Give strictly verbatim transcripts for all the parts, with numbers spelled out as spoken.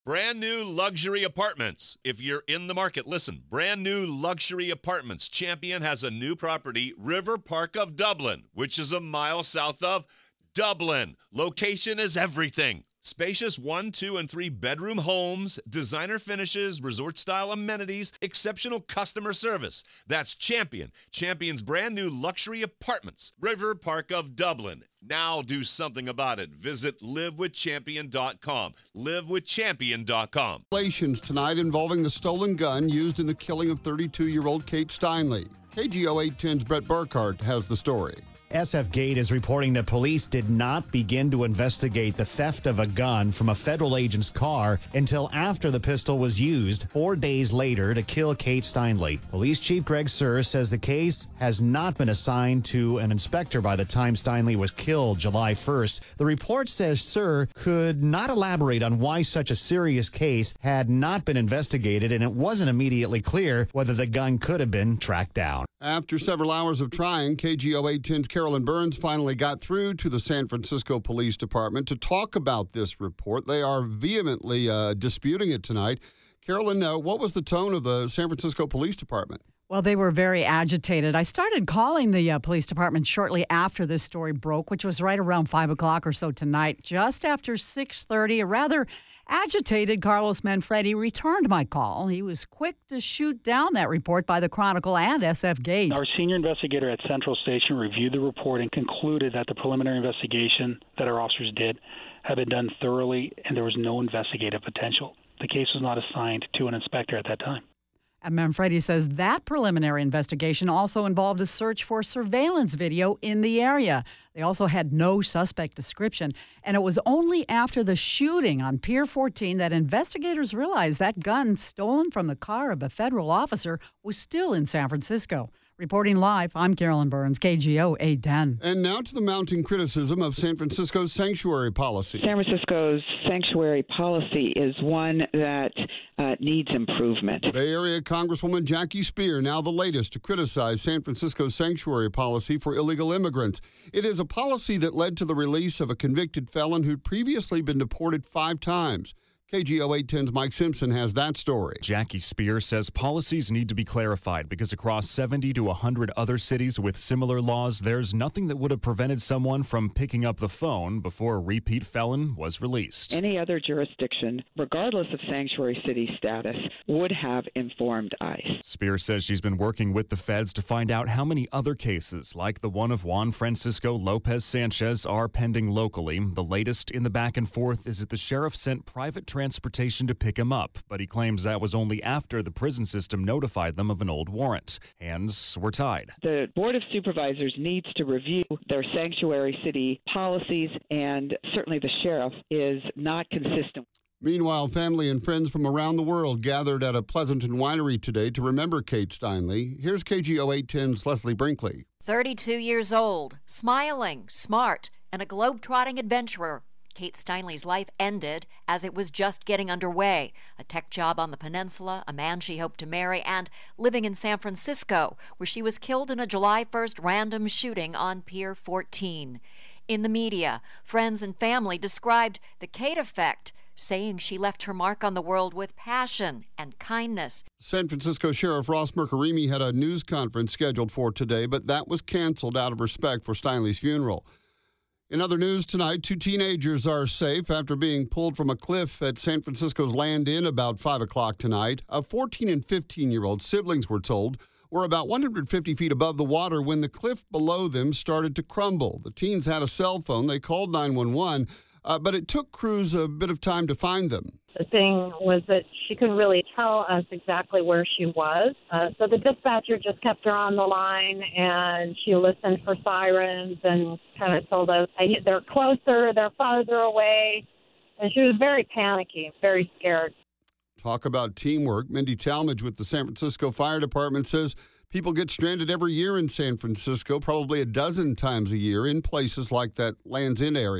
Brand new luxury apartments. If you're in the market, listen. Brand new luxury apartments. Champion has a new property, River Park of Dublin, which is a mile south of Dublin. Location is everything. Spacious one, two, and three bedroom homes, designer finishes, resort-style amenities, exceptional customer service. That's Champion. Champion's brand new luxury apartments. River Park of Dublin. Now do something about it. Visit live with champion dot com. live with champion dot com. Relations tonight involving the stolen gun used in the killing of thirty-two-year-old Kate Steinle. K G O eight ten's Brett Burkhart has the story. S F Gate is reporting that police did not begin to investigate the theft of a gun from a federal agent's car until after the pistol was used four days later to kill Kate Steinle. Police Chief Greg Suhr says the case has not been assigned to an inspector by the time Steinle was killed July first. The report says Suhr could not elaborate on why such a serious case had not been investigated, and it wasn't immediately clear whether the gun could have been tracked down. After several hours of trying, K G O eight ten's Carolyn Burns finally got through to the San Francisco Police Department to talk about this report. They are vehemently uh, disputing it tonight. Carolyn, uh, what was the tone of the San Francisco Police Department? Well, they were very agitated. I started calling the uh, police department shortly after this story broke, which was right around five o'clock or so tonight. Just after six thirty, a rather agitated Carlos Manfredi returned my call. He was quick to shoot down that report by the Chronicle and S F Gate. Our senior investigator at Central Station reviewed the report and concluded that the preliminary investigation that our officers did had been done thoroughly and there was no investigative potential. The case was not assigned to an inspector at that time. And Manfredi says that preliminary investigation also involved a search for surveillance video in the area. They also had no suspect description. And it was only after the shooting on Pier fourteen that investigators realized that gun stolen from the car of a federal officer was still in San Francisco. Reporting live, I'm Carolyn Burns, K G O eight ten. And now to the mounting criticism of San Francisco's sanctuary policy. San Francisco's sanctuary policy is one that uh, needs improvement. Bay Area Congresswoman Jackie Speier, now the latest to criticize San Francisco's sanctuary policy for illegal immigrants. It is a policy that led to the release of a convicted felon who'd previously been deported five times. K G O eight ten's Mike Simpson has that story. Jackie Speier says policies need to be clarified because across seventy to one hundred other cities with similar laws, there's nothing that would have prevented someone from picking up the phone before a repeat felon was released. Any other jurisdiction, regardless of sanctuary city status, would have informed ICE. Speier says she's been working with the feds to find out how many other cases, like the one of Juan Francisco Lopez Sanchez, are pending locally. The latest in the back and forth is that the sheriff sent private transportation transportation to pick him up, but he claims that was only after the prison system notified them of an old warrant. Hands were tied. The Board of Supervisors needs to review their sanctuary city policies, and certainly the sheriff is not consistent. Meanwhile, family and friends from around the world gathered at a Pleasanton winery today to remember Kate Steinle. Here's K G O eight ten's Leslie Brinkley. thirty-two years old, smiling, smart, and a globe-trotting adventurer. Kate Steinle's life ended as it was just getting underway. A tech job on the peninsula, a man she hoped to marry, and living in San Francisco, where she was killed in a July first random shooting on Pier fourteen. In the media, friends and family described the Kate effect, saying she left her mark on the world with passion and kindness. San Francisco Sheriff Ross Mercarimi had a news conference scheduled for today, but that was canceled out of respect for Steinle's funeral. In other news tonight, two teenagers are safe after being pulled from a cliff at San Francisco's Land Inn about five o'clock tonight. A fourteen and fifteen-year-old siblings, were told, were about one hundred fifty feet above the water when the cliff below them started to crumble. The teens had a cell phone. They called nine one one, uh, but it took crews a bit of time to find them. The thing was that she couldn't really tell us exactly where she was. Uh, so the dispatcher just kept her on the line, and she listened for sirens and kind of told us, hey, they're closer, they're farther away. And she was very panicky, very scared. Talk about teamwork. Mindy Talmadge with the San Francisco Fire Department says people get stranded every year in San Francisco, probably a dozen times a year in places like that Land's End area.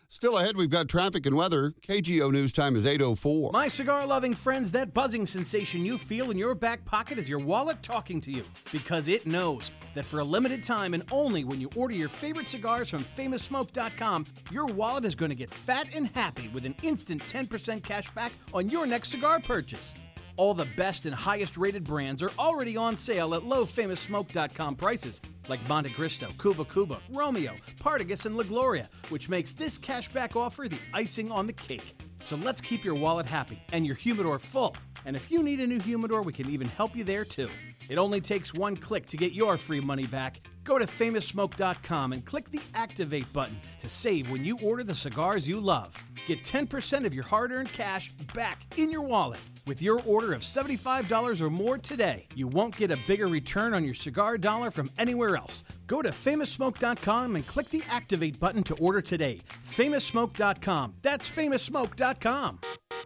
Still ahead, we've got traffic and weather. K G O News Time is eight oh four. My cigar-loving friends, that buzzing sensation you feel in your back pocket is your wallet talking to you, because it knows that for a limited time and only when you order your favorite cigars from famous smoke dot com, your wallet is going to get fat and happy with an instant ten percent cash back on your next cigar purchase. All the best and highest rated brands are already on sale at low famous smoke dot com prices, like Monte Cristo, Cuba Cuba, Romeo, Partagas, and La Gloria, which makes this cashback offer the icing on the cake. So let's keep your wallet happy and your humidor full. And if you need a new humidor, we can even help you there too. It only takes one click to get your free money back. Go to famous smoke dot com and click the Activate button to save when you order the cigars you love. Get ten percent of your hard-earned cash back in your wallet with your order of seventy-five dollars or more today. You won't get a bigger return on your cigar dollar from anywhere else. Go to famous smoke dot com and click the Activate button to order today. famous smoke dot com. That's famous smoke dot com.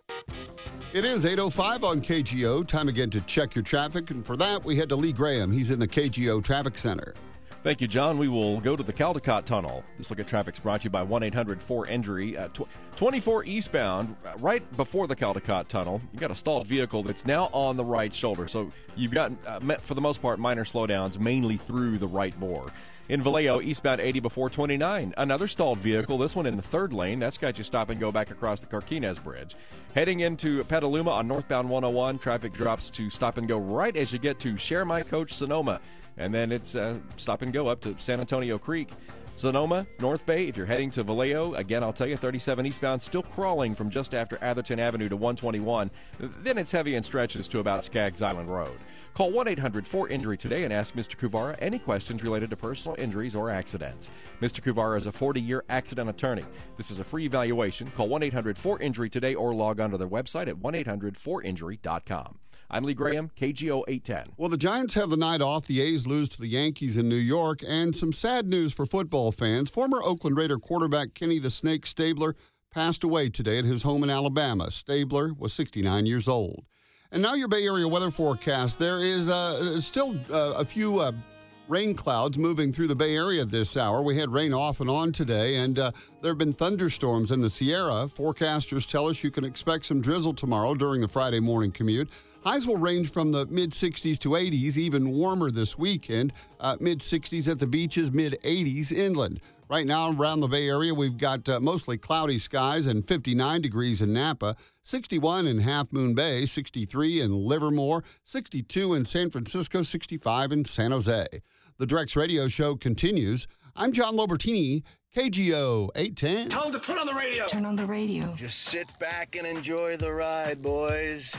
It is eight oh five on K G O. Time again to check your traffic. And for that, we head to Lee Graham. He's in the K G O Traffic Center. Thank you, John. We will go to the Caldecott Tunnel. This look at traffic's brought to you by one eight hundred four injury. Uh, tw- twenty-four eastbound, uh, right before the Caldecott Tunnel. You've got a stalled vehicle that's now on the right shoulder. So you've got, uh, for the most part, minor slowdowns, mainly through the right bore. In Vallejo, eastbound eighty before twenty-nine. Another stalled vehicle, this one in the third lane. That's got you stop and go back across the Carquinez Bridge. Heading into Petaluma on northbound one oh one, traffic drops to stop and go right as you get to Share My Coach Sonoma. And then it's uh, stop and go up to San Antonio Creek. Sonoma, North Bay, if you're heading to Vallejo, again, I'll tell you, thirty-seven eastbound, still crawling from just after Atherton Avenue to one twenty-one. Then it's heavy in stretches to about Skaggs Island Road. Call one eight hundred four injury today and ask Mister Kuvara any questions related to personal injuries or accidents. Mister Kuvara is a forty-year accident attorney. This is a free evaluation. Call one eight hundred four injury today or log on to their website at one eight hundred four injury dot com. I'm Lee Graham, K G O eight ten. Well, the Giants have the night off. The A's lose to the Yankees in New York. And some sad news for football fans. Former Oakland Raider quarterback Kenny the Snake Stabler passed away today at his home in Alabama. Stabler was sixty-nine years old. And now your Bay Area weather forecast. There is uh, still uh, a few uh, rain clouds moving through the Bay Area this hour. We had rain off and on today, and uh, there have been thunderstorms in the Sierra. Forecasters tell us you can expect some drizzle tomorrow during the Friday morning commute. Highs will range from the mid-sixties to eighties, even warmer this weekend. Uh, mid-sixties at the beaches, mid-eighties inland. Right now around the Bay Area, we've got uh, mostly cloudy skies and fifty-nine degrees in Napa, sixty-one in Half Moon Bay, sixty-three in Livermore, sixty-two in San Francisco, sixty-five in San Jose. The Drex Radio Show continues. I'm John Lobertini, K G O eight ten. Tell them to put on the radio. Turn on the radio. Just sit back and enjoy the ride, boys.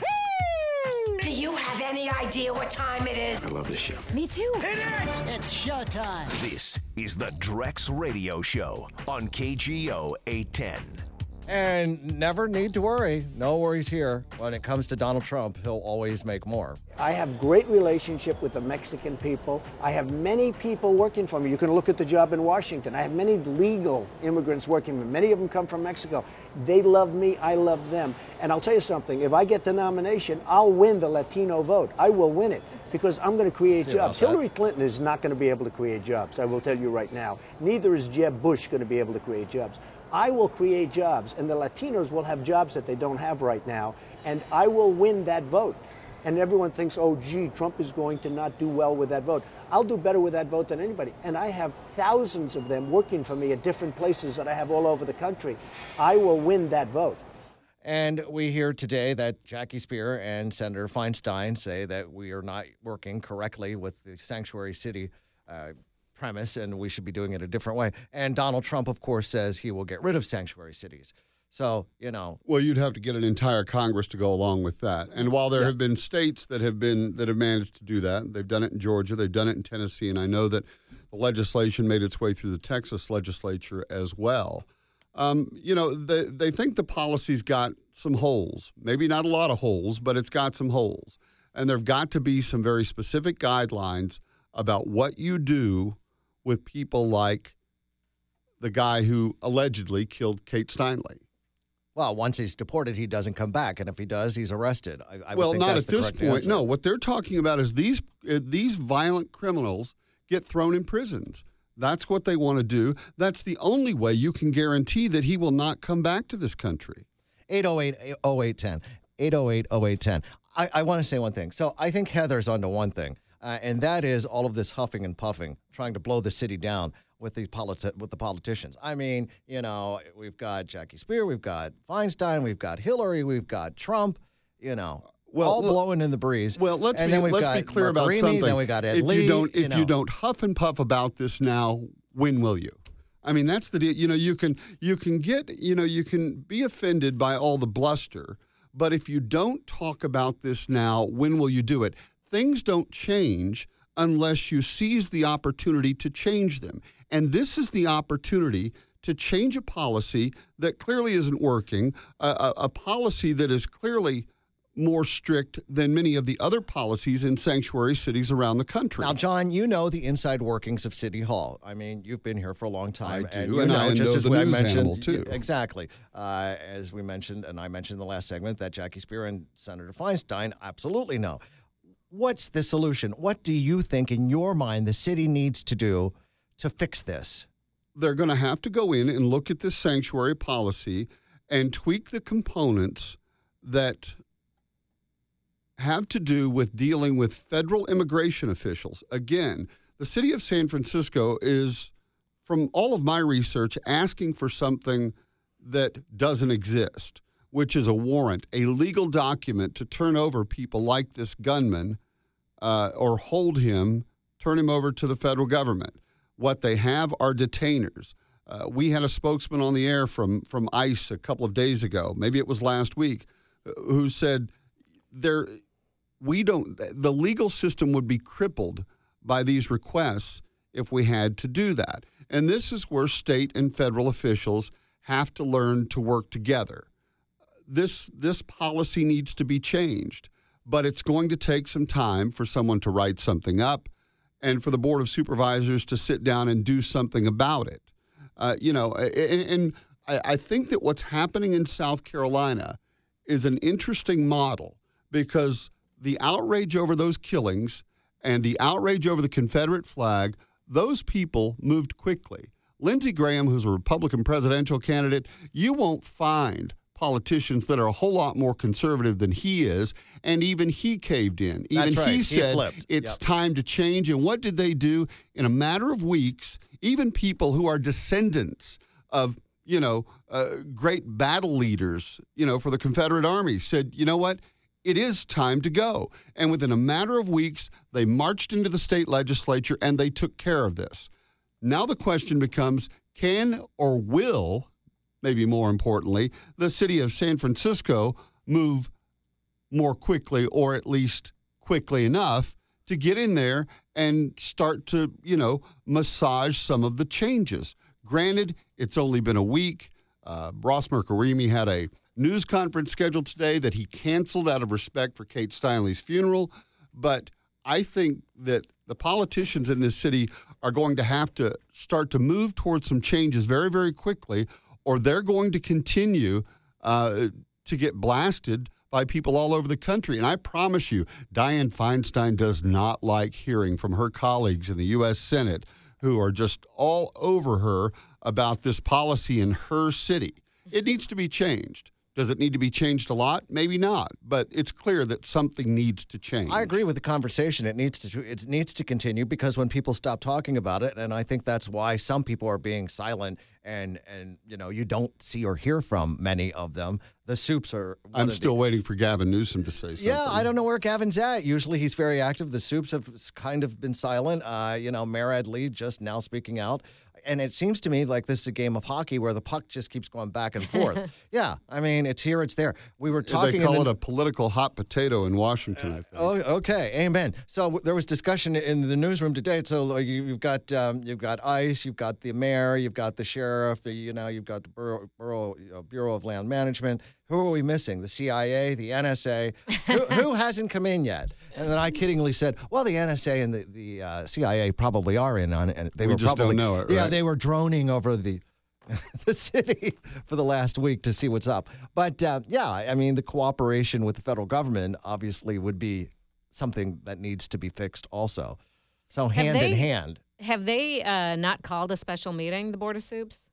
Do you have any idea what time it is? I love this show. Me too. Hit it! It's showtime. This is the Drex Radio Show on K G O eight ten. And never need to worry. No worries here. When it comes to Donald Trump, he'll always make more. I have great relationship with the Mexican people. I have many people working for me. You can look at the job in Washington. I have many legal immigrants working for me. Many of them come from Mexico. They love me. I love them. And I'll tell you something. If I get the nomination, I'll win the Latino vote. I will win it because I'm going to create See jobs. Hillary Clinton is not going to be able to create jobs. I will tell you right now. Neither is Jeb Bush going to be able to create jobs. I will create jobs, and the Latinos will have jobs that they don't have right now, and I will win that vote. And everyone thinks, oh, gee, Trump is going to not do well with that vote. I'll do better with that vote than anybody. And I have thousands of them working for me at different places that I have all over the country. I will win that vote. And we hear today that Jackie Speer and Senator Feinstein say that we are not working correctly with the sanctuary city uh, premise, and we should be doing it a different way. And Donald Trump, of course, says he will get rid of sanctuary cities. So, you know. Well, you'd have to get an entire Congress to go along with that. And while there yeah. have been states that have been that have managed to do that, they've done it in Georgia, they've done it in Tennessee, and I know that the legislation made its way through the Texas legislature as well. Um, you know, they, they think the policy's got some holes. Maybe not a lot of holes, but it's got some holes. And there've got to be some very specific guidelines about what you do with people like the guy who allegedly killed Kate Steinle. Well, once he's deported, he doesn't come back, and if he does, he's arrested. I, I well, would think not that's at the this correct point. answer. No, what they're talking about is these uh, these violent criminals get thrown in prisons. That's what they want to do. That's the only way you can guarantee that he will not come back to this country. eight oh eight, oh eight one oh. eight oh eight, oh eight one oh. I, I want to say one thing. So I think Heather's onto one thing, uh, and that is all of this huffing and puffing, trying to blow the city down with the politi- with the politicians. I mean, you know, we've got Jackie Spear, we've got Feinstein, we've got Hillary, we've got Trump, you know, well, all look, blowing in the breeze. Well, let's and be then we've let's got be clear Mark about Remy, something. Then we got Ed if Lee, you don't if you, know. you don't huff and puff about this now, when will you? I mean, that's the deal. You know, you can you can get you know you can be offended by all the bluster, but if you don't talk about this now, when will you do it? Things don't change unless you seize the opportunity to change them. And this is the opportunity to change a policy that clearly isn't working, a, a, a policy that is clearly more strict than many of the other policies in sanctuary cities around the country. Now, John, you know the inside workings of City Hall. I mean, you've been here for a long time. I do, and, you and know, I just know as the we news mentioned, animal, too. Exactly. Uh, as we mentioned, and I mentioned in the last segment, that Jackie Spear and Senator Feinstein absolutely know. What's the solution? What do you think, in your mind, the city needs to do to fix this? They're going to have to go in and look at this sanctuary policy and tweak the components that have to do with dealing with federal immigration officials. Again, the city of San Francisco is, from all of my research, asking for something that doesn't exist, which is a warrant, a legal document to turn over people like this gunman uh, or hold him, turn him over to the federal government. What they have are detainers. Uh, we had a spokesman on the air from, from ICE a couple of days ago, maybe it was last week, who said there we don't the legal system would be crippled by these requests if we had to do that. And this is where state and federal officials have to learn to work together. This this policy needs to be changed, but it's going to take some time for someone to write something up and for the Board of Supervisors to sit down and do something about it. Uh, you know, and, and I, I think that what's happening in South Carolina is an interesting model because the outrage over those killings and the outrage over the Confederate flag, those people moved quickly. Lindsey Graham, who's a Republican presidential candidate, you won't find politicians that are a whole lot more conservative than he is, and even he caved in. Even That's right. he He said flipped. it's Yep. time to change. And what did they do? In a matter of weeks, even people who are descendants of, you know, uh, great battle leaders, you know, for the Confederate Army said, you know what? It is time to go. And within a matter of weeks, they marched into the state legislature and they took care of this. Now the question becomes, can or will, maybe more importantly, the city of San Francisco move more quickly, or at least quickly enough to get in there and start to, you know, massage some of the changes? Granted, it's only been a week. Uh, Ross Mercarimi had a news conference scheduled today that he canceled out of respect for Kate Steinle's funeral. But I think that the politicians in this city are going to have to start to move towards some changes very, very quickly, or they're going to continue uh, to get blasted by people all over the country. And I promise you, Dianne Feinstein does not like hearing from her colleagues in the U S Senate who are just all over her about this policy in her city. It needs to be changed. Does it need to be changed a lot? Maybe not, but it's clear that something needs to change. I agree with the conversation. It needs to it needs to continue because when people stop talking about it, and I think that's why some people are being silent, and and you know you don't see or hear from many of them. The Soups are. I'm still the, waiting for Gavin Newsom to say something. Yeah, I don't know where Gavin's at. Usually he's very active. The Soups have kind of been silent. Uh, you know, Mayor Ed Lee just now speaking out. And it seems to me like this is a game of hockey where the puck just keeps going back and forth. Yeah, I mean, it's here, it's there. We were talking. They call the, it a political hot potato in Washington, I think. Oh, okay, amen. So w- there was discussion in the newsroom today. So like, you, you've got um, you've got ICE, you've got the mayor, you've got the sheriff, the, you know, you've got the Borough, Borough uh, Bureau of Land Management. Who are we missing? The C I A, the N S A. who, who hasn't come in yet? And then I kiddingly said, well, the N S A and the, the uh, C I A probably are in on it. And they we were just probably, don't know it, right? Yeah, they were droning over the the city for the last week to see what's up. But, uh, yeah, I mean, the cooperation with the federal government obviously would be something that needs to be fixed also. So hand they, in hand. Have they uh, not called a special meeting, the Board of Soups?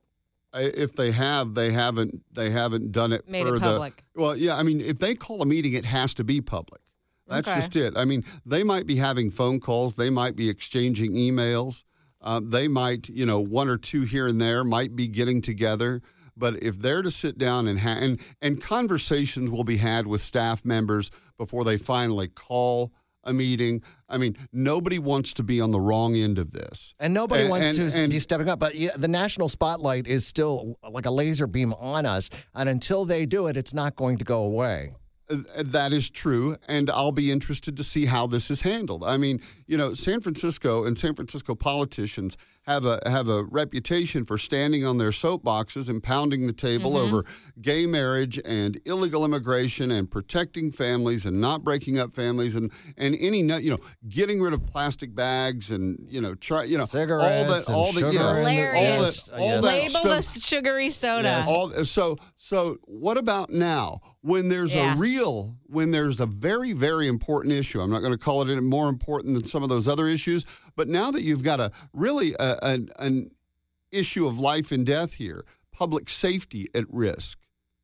If they have, they haven't. They haven't done it. Made per it public. The, well, yeah. I mean, if they call a meeting, it has to be public. That's Okay. just it. I mean, they might be having phone calls. They might be exchanging emails. Uh, they might, you know, one or two here and there might be getting together. But if they're to sit down and ha- and and conversations will be had with staff members before they finally call a meeting. I mean, nobody wants to be on the wrong end of this. And nobody And- wants and- to and- be stepping up. But yeah, the national spotlight is still like a laser beam on us. And until they do it, it's not going to go away. Uh, That is true, and I'll be interested to see how this is handled. I mean, you know, San Francisco and San Francisco politicians have a have a reputation for standing on their soapboxes and pounding the table Mhm. over gay marriage and illegal immigration and protecting families and not breaking up families and and any no- you know getting rid of plastic bags and you know try you know Cigarettes all and that all sugar the in the- yeah, all Hilarious. that all that Label the stuff. sugary soda. Yes. All, so, so what about now when there's Yeah. a real, when there's a very, very important issue? I'm not going to call it any more important than some of those other issues, but now that you've got a really a, an, an issue of life and death here, public safety at risk,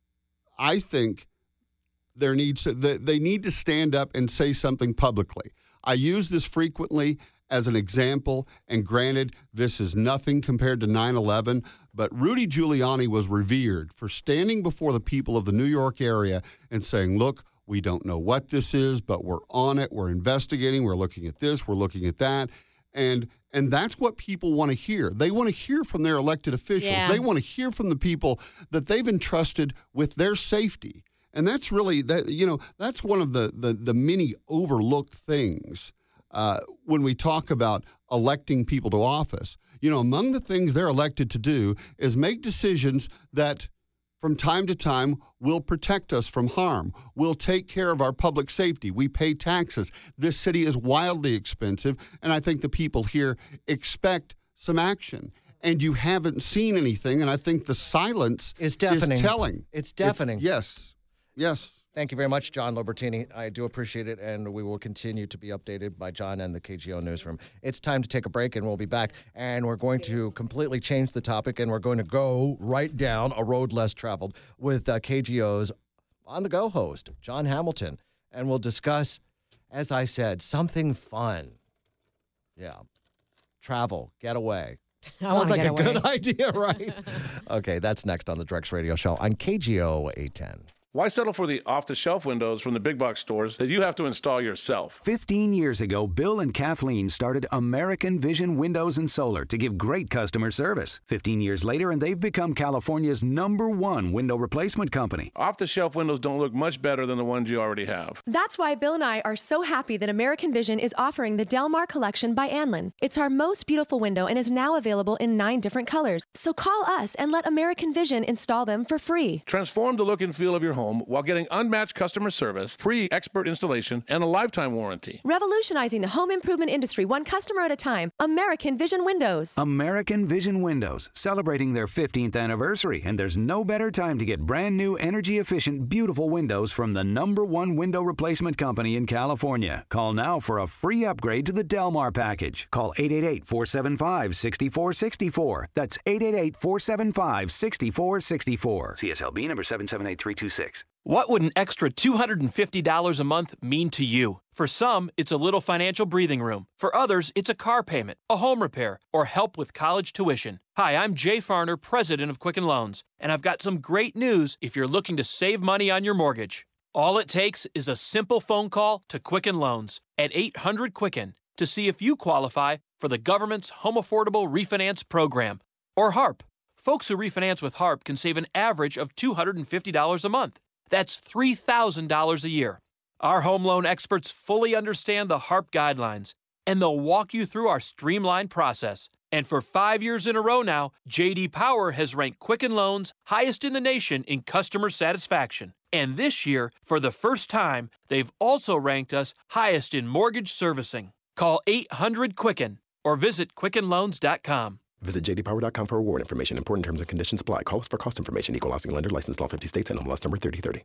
I think there needs to, they they need to stand up and say something publicly. I use this frequently as an example, and granted, this is nothing compared to nine eleven, but Rudy Giuliani was revered for standing before the people of the New York area and saying, look, we don't know what this is, but we're on it, we're investigating, we're looking at this, we're looking at that. And and that's what people want to hear. They want to hear from their elected officials. Yeah. They want to hear from the people that they've entrusted with their safety. And that's really, that you know, that's one of the, the, the many overlooked things uh, when we talk about electing people to office. You know, among the things they're elected to do is make decisions that from time to time will protect us from harm, will take care of our public safety. We pay taxes. This city is wildly expensive, and I think the people here expect some action. And you haven't seen anything, and I think the silence It's deafening. is telling. It's deafening. yes, yes. Thank you very much, John Lobertini. I do appreciate it, and we will continue to be updated by John and the K G O Newsroom. It's time to take a break, and we'll be back, and we're going to completely change the topic, and we're going to go right down a road less traveled with uh, K G O's on-the-go host, John Hamilton, and we'll discuss, as I said, something fun. Yeah. Travel, get away. I Sounds wanna like get a away. good idea, right? Okay, that's next on the Drex Radio Show on K G O eight ten. Why settle for the off-the-shelf windows from the big box stores that you have to install yourself? Fifteen years ago, Bill and Kathleen started American Vision Windows and Solar to give great customer service. Fifteen years later, and they've become California's number one window replacement company. Off-the-shelf windows don't look much better than the ones you already have. That's why Bill and I are so happy that American Vision is offering the Delmar Collection by Anlin. It's our most beautiful window and is now available in nine different colors. So call us and let American Vision install them for free. Transform the look and feel of your home while getting unmatched customer service, free expert installation, and a lifetime warranty. Revolutionizing the home improvement industry one customer at a time. American Vision Windows. American Vision Windows, celebrating their fifteenth anniversary, and there's no better time to get brand new, energy-efficient, beautiful windows from the number one window replacement company in California. Call now for a free upgrade to the Delmar package. Call eight eight eight, four seven five, six four six four. That's eight eight eight, four seven five, six four six four. C S L B number seven seven eight three two six. What would an extra two hundred fifty dollars a month mean to you? For some, it's a little financial breathing room. For others, it's a car payment, a home repair, or help with college tuition. Hi, I'm Jay Farner, president of Quicken Loans, and I've got some great news if you're looking to save money on your mortgage. All it takes is a simple phone call to Quicken Loans at eight hundred Quicken to see if you qualify for the government's Home Affordable Refinance Program, or HARP. Folks who refinance with HARP can save an average of two hundred fifty dollars a month. That's three thousand dollars a year. Our home loan experts fully understand the HARP guidelines, and they'll walk you through our streamlined process. And for five years in a row now, J D Power has ranked Quicken Loans highest in the nation in customer satisfaction. And this year, for the first time, they've also ranked us highest in mortgage servicing. Call eight hundred Quicken or visit quicken loans dot com. Visit j d power dot com for award information. Important terms and conditions apply. Call us for cost information. Equal housing lender. Licensed in all fifty states and M L S number thirty thirty.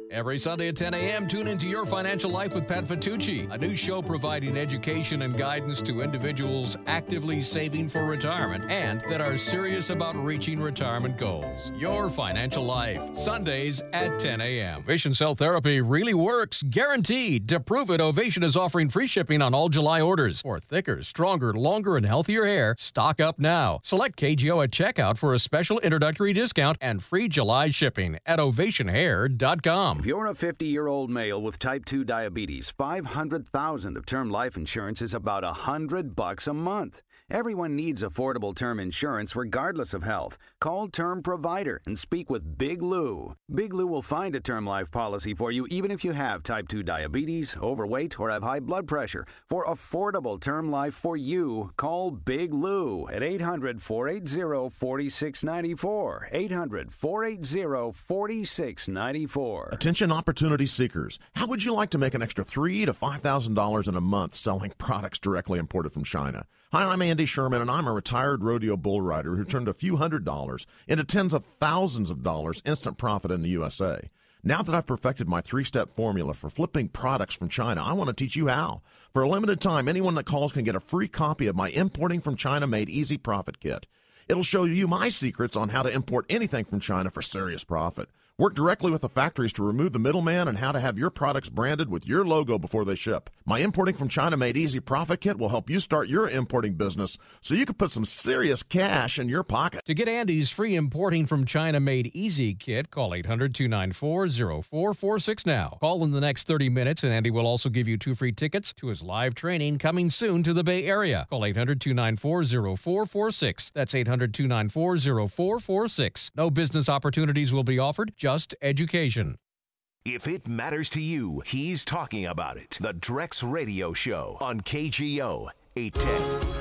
Every Sunday at ten a.m., tune into Your Financial Life with Pat Fatucci, a new show providing education and guidance to individuals actively saving for retirement and that are serious about reaching retirement goals. Your Financial Life, Sundays at ten a.m. Ovation Cell Therapy really works, guaranteed. To prove it, Ovation is offering free shipping on all July orders. For thicker, stronger, longer, and healthier hair, stock up now. Select K G O at checkout for a special introductory discount and free July shipping at ovation hair dot com. If you're a fifty-year-old male with type two diabetes, five hundred thousand dollars of term life insurance is about one hundred bucks a month. Everyone needs affordable term insurance regardless of health. Call Term Provider and speak with Big Lou. Big Lou will find a term life policy for you even if you have type two diabetes, overweight, or have high blood pressure. For affordable term life for you, call Big Lou at eight hundred, four eight zero, four six nine four. eight hundred, four eight zero, four six nine four. Attention opportunity seekers. How would you like to make an extra three thousand to five thousand dollars in a month selling products directly imported from China? Hi, I'm Andy Sherman, and I'm a retired rodeo bull rider who turned a few hundred dollars into tens of thousands of dollars instant profit in the U S A. Now that I've perfected my three-step formula for flipping products from China, I want to teach you how. For a limited time, anyone that calls can get a free copy of my Importing from China Made Easy Profit Kit. It'll show you my secrets on how to import anything from China for serious profit. Work directly with the factories to remove the middleman and how to have your products branded with your logo before they ship. My Importing from China Made Easy Profit Kit will help you start your importing business so you can put some serious cash in your pocket. To get Andy's free Importing from China Made Easy kit, call eight hundred, two nine four, zero four four six now. Call in the next thirty minutes, and Andy will also give you two free tickets to his live training coming soon to the Bay Area. Call eight hundred, two nine four, zero four four six. That's eight hundred, two nine four, zero four four six. No business opportunities will be offered, just education. If it matters to you, he's talking about it. The Drex Radio Show on K G O eight ten.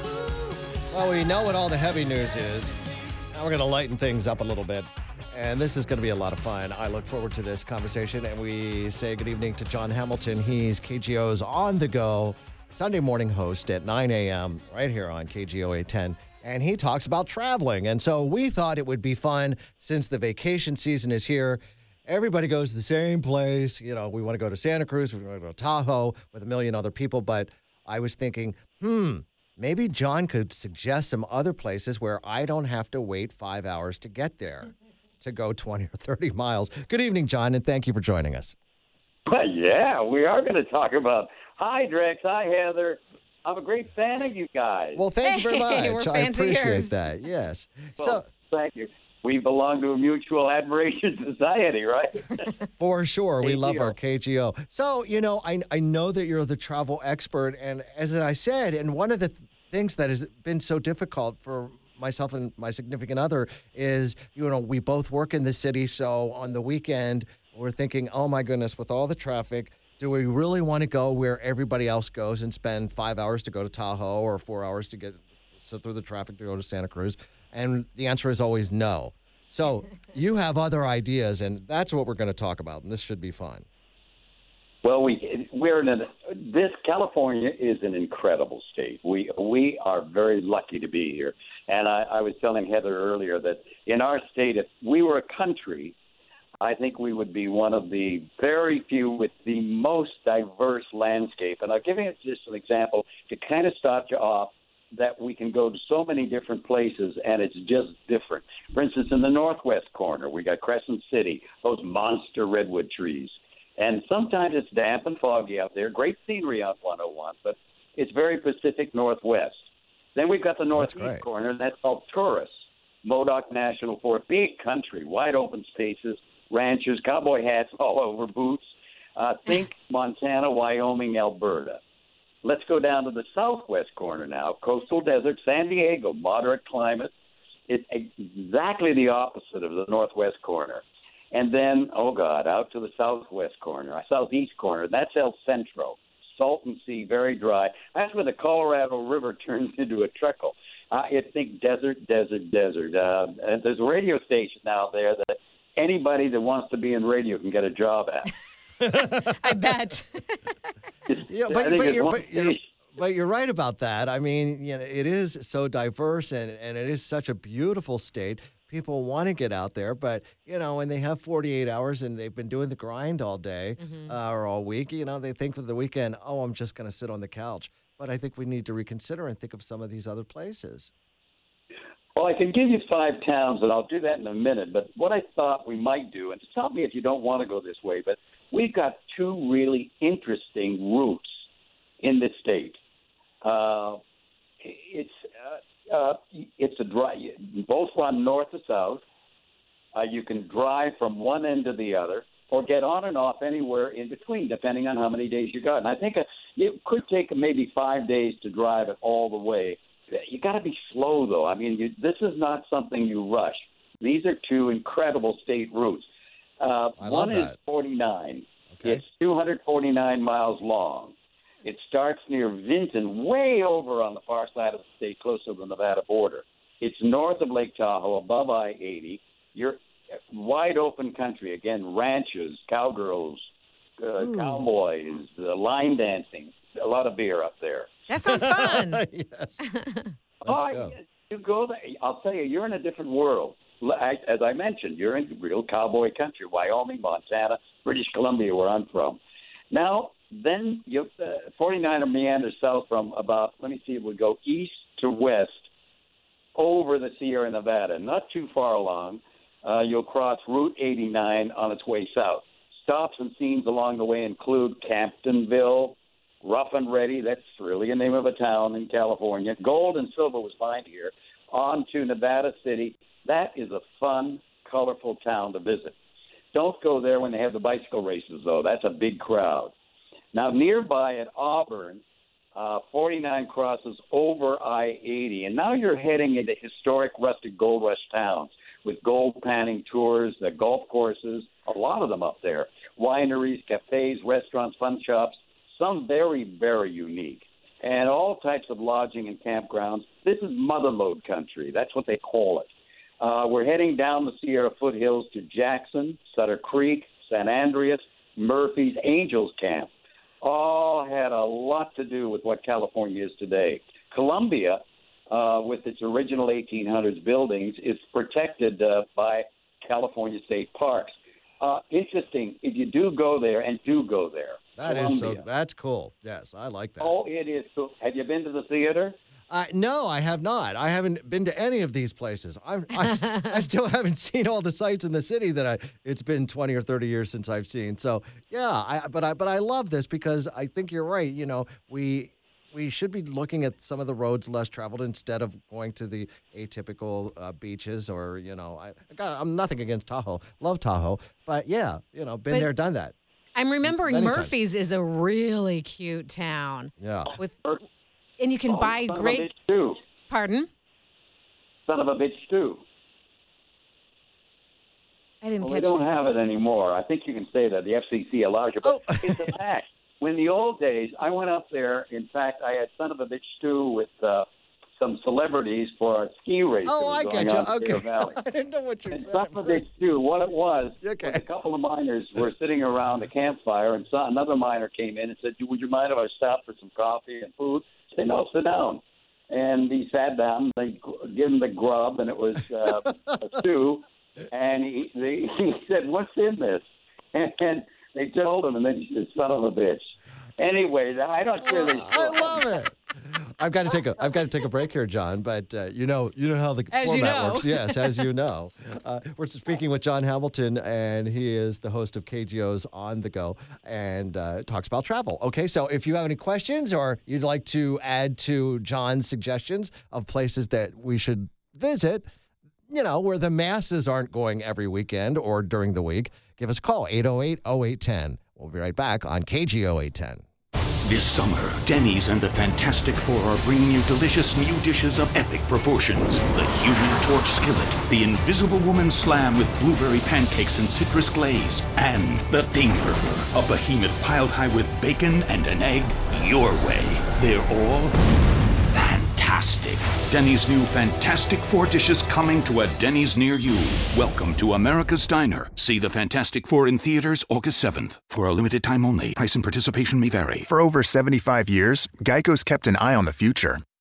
Well, we know what all the heavy news is. Now we're going to lighten things up a little bit. And this is going to be a lot of fun. I look forward to this conversation. And we say good evening to John Hamilton. He's K G O's On The Go Sunday morning host at nine a.m. right here on K G O eight ten. And he talks about traveling. And so we thought it would be fun since the vacation season is here. Everybody goes to the same place. You know, we want to go to Santa Cruz. We want to go to Tahoe with a million other people. But I was thinking, hmm, maybe John could suggest some other places where I don't have to wait five hours to get there to go twenty or thirty miles. Good evening, John, and thank you for joining us. Well, yeah, we are going to talk about. Hi, Drex. Hi, Heather. I'm a great fan of you guys. Well, thank you very much. Hey, we're I fans of appreciate yours. that. Yes. Well, so thank you. We belong to a mutual admiration society, right? For sure. We K G O. love our K G O. So, you know, I I know that you're the travel expert. And as I said, and one of the th- things that has been so difficult for myself and my significant other is, you know, we both work in the city. So on the weekend, we're thinking, oh, my goodness, with all the traffic, do we really want to go where everybody else goes and spend five hours to go to Tahoe or four hours to get sit through the traffic to go to Santa Cruz? And the answer is always no. So you have other ideas, and that's what we're going to talk about, and this should be fun. Well, we we're in a, this California is an incredible state. We we are very lucky to be here. And I, I was telling Heather earlier that in our state, if we were a country, I think we would be one of the very few with the most diverse landscape. And I'll give you just an example to kind of start you off, that we can go to so many different places, and it's just different. For instance, in the northwest corner, we got Crescent City, those monster redwood trees. And sometimes it's damp and foggy out there. Great scenery on one oh one, but it's very Pacific Northwest. Then we've got the northeast corner, and that's called Taurus, Modoc National Forest, big country, wide open spaces, ranches, cowboy hats all over, boots. Uh, think Montana, Wyoming, Alberta. Let's go down to the southwest corner now, coastal desert, San Diego, moderate climate. It's exactly the opposite of the northwest corner. And then, oh, God, out to the southwest corner, southeast corner, that's El Centro, Salton Sea, very dry. That's where the Colorado River turns into a trickle. Uh, I think desert, desert, desert. Uh, and there's a radio station now there that anybody that wants to be in radio can get a job at. I bet. Yeah, but, but, you're, but, you're, but you're right about that. I mean, you know, it is so diverse, and, and it is such a beautiful state. people want to get out there, but, you know, when they have forty-eight hours and they've been doing the grind all day Mhm. uh, or all week, you know, they think for the weekend, oh, I'm just going to sit on the couch. But I think we need to reconsider and think of some of these other places. Well, I can give you five towns, and I'll do that in a minute. But what I thought we might do, and tell me if you don't want to go this way, but we've got two really interesting routes in this state. Uh, it's uh, uh, it's a drive. Both run north to south. Uh, you can drive from one end to the other, or get on and off anywhere in between, depending on how many days you got. And I think it could take maybe five days to drive it all the way. You got to be slow, though. I mean, you, this is not something you rush. These are two incredible state routes. Uh, I one love is that. forty-nine. Okay. It's two hundred forty-nine miles long. It starts near Vinton, way over on the far side of the state, close to the Nevada border. It's north of Lake Tahoe, above I eighty. You're wide open country. Again, ranches, cowgirls, uh, cowboys, uh, line dancing. A lot of beer up there. That sounds fun. Yes. Oh, go. you go there. I'll tell you, you're in a different world. I- As I mentioned, you're in real cowboy country, Wyoming, Montana, British Columbia, where I'm from. Now, then you uh, forty-nine meanders south from about, let me see, it would go east to west over the Sierra Nevada. Not too far along, uh, you'll cross Route eighty-nine on its way south. Stops and scenes along the way include Camptonville, Rough and Ready, that's really the name of a town in California. Gold and silver was mined here. On to Nevada City. That is a fun, colorful town to visit. Don't go there when they have the bicycle races, though. That's a big crowd. Now, nearby at Auburn, uh, forty-nine crosses over I eighty, and now you're heading into historic rustic gold rush towns with gold panning tours, the golf courses, a lot of them up there, wineries, cafes, restaurants, fun shops, some very, very unique, and all types of lodging and campgrounds. This is motherlode country. That's what they call it. Uh, we're heading down the Sierra foothills to Jackson, Sutter Creek, San Andreas, Murphy's, Angels Camp. All had a lot to do with what California is today. Columbia, uh, with its original eighteen hundreds buildings, is protected uh, by California state parks. Uh, interesting, if you do go there, and do go there. That is so, Columbia. that's cool. Yes, I like that. Oh, it is cool. Have you been to the theater? Uh, no, I have not. I haven't been to any of these places. I'm, I'm, I still haven't seen all the sites in the city that I. It's been twenty or thirty years since I've seen. So yeah, I, but I but I love this because I think you're right. You know, we we should be looking at some of the roads less traveled instead of going to the atypical uh, beaches or you know. I God, I'm nothing against Tahoe. Love Tahoe, but yeah, you know, been But- there, done that. I'm remembering Many times. Murphy's is a really cute town. Yeah. With and you can Oh, buy son great. Of a bitch too. Pardon? Son of a bitch too. I didn't Well, catch they don't that. have it anymore. I think you can say that. The F C C allows you. But Oh. it's a fact. When the old days, I went up there. In fact, I had son of a bitch stew with uh, some celebrities for a ski race. Oh, that was I going get you. on in Sierra Okay. Valley. I didn't know what you And said. son at of a bitch first. stew, what it was, Okay. was a couple of miners were sitting around a campfire, and so, another miner came in and said, "Would you mind if I stopped for some coffee and food?" I said, "No, sit down." And he sat down. They gr- give him the grub, and it was uh, a stew. And he, they, he said, "What's in this?" And, and they told him, and then he said, "Son of a bitch." Anyway, I don't really. I love it. I've got to take a I've got to take a break here, John. But uh, you know you know how the As you format know. works. Yes, as you know, uh, we're speaking with John Hamilton, and he is the host of K G O's On the Go, and uh, talks about travel. Okay, so if you have any questions or you'd like to add to John's suggestions of places that we should visit, you know, where the masses aren't going every weekend or during the week, give us a call eight oh eight, oh eight one oh. We'll be right back on K G O eight ten. This summer, Denny's and the Fantastic Four are bringing you delicious new dishes of epic proportions. The Human Torch Skillet, the Invisible Woman Slam with blueberry pancakes and citrus glaze, and the Thing Burger, a behemoth piled high with bacon and an egg your way. They're all fantastic. Denny's new Fantastic Four dishes coming to a Denny's near you. Welcome to America's Diner. See the Fantastic Four in theaters August seventh. For a limited time only. Price and participation may vary. For over seventy-five years, Geico's kept an eye on the future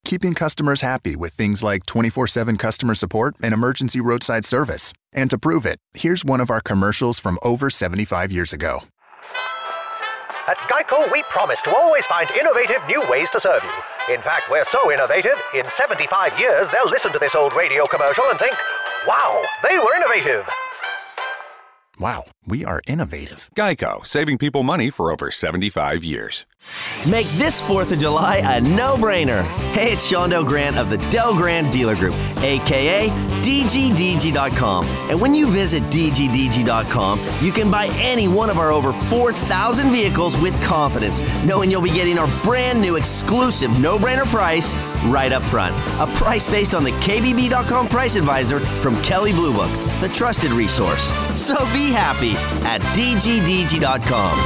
keeping customers happy with things like twenty-four seven customer support and emergency roadside service. And to prove it, here's one of our commercials from over seventy-five years ago. At Geico, we promise to always find innovative new ways to serve you. In fact, we're so innovative, in seventy-five years, they'll listen to this old radio commercial and think, wow, they were innovative. Wow, we are innovative. Geico, saving people money for over seventy-five years. Make this fourth of July a no-brainer. Hey, it's Sean Del Grant of the Del Grant Dealer Group, a k a. D G D G dot com. And when you visit D G D G dot com, you can buy any one of our over four thousand vehicles with confidence, knowing you'll be getting our brand new exclusive no-brainer price right up front. A price based on the K B B dot com price advisor from Kelley Blue Book, the trusted resource. So be happy at D G D G dot com.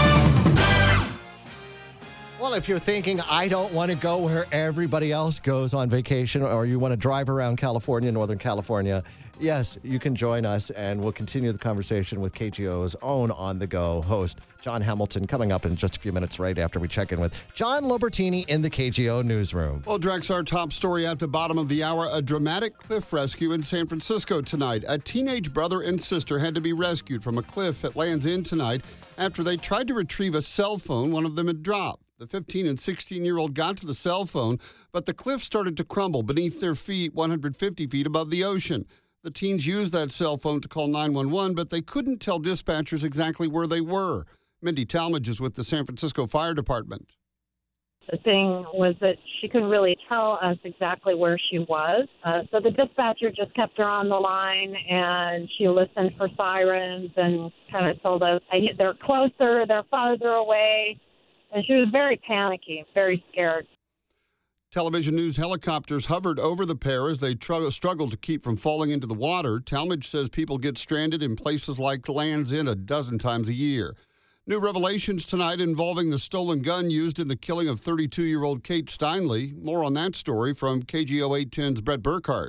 Well, if you're thinking, I don't want to go where everybody else goes on vacation, or you want to drive around California, Northern California, yes, you can join us, and we'll continue the conversation with K G O's own on-the-go host, John Hamilton, coming up in just a few minutes right after we check in with John Lobertini in the K G O newsroom. Well, Drex, our top story at the bottom of the hour, a dramatic cliff rescue in San Francisco tonight. A teenage brother and sister had to be rescued from a cliff at Land's End tonight after they tried to retrieve a cell phone one of them had dropped. The fifteen and sixteen-year-old got to the cell phone, but the cliff started to crumble beneath their feet one hundred fifty feet above the ocean. The teens used that cell phone to call nine one one, but they couldn't tell dispatchers exactly where they were. Mindy Talmadge is with the San Francisco Fire Department. The thing was that she couldn't really tell us exactly where she was. Uh, so the dispatcher just kept her on the line, and she listened for sirens and kind of told us, they're closer, they're farther away. And she was very panicky, very scared. Television news helicopters hovered over the pair as they tr- struggled to keep from falling into the water. Talmadge says people get stranded in places like Land's End a dozen times a year. New revelations tonight involving the stolen gun used in the killing of thirty-two-year-old Kate Steinle. More on that story from K G O eight ten's Brett Burkhart.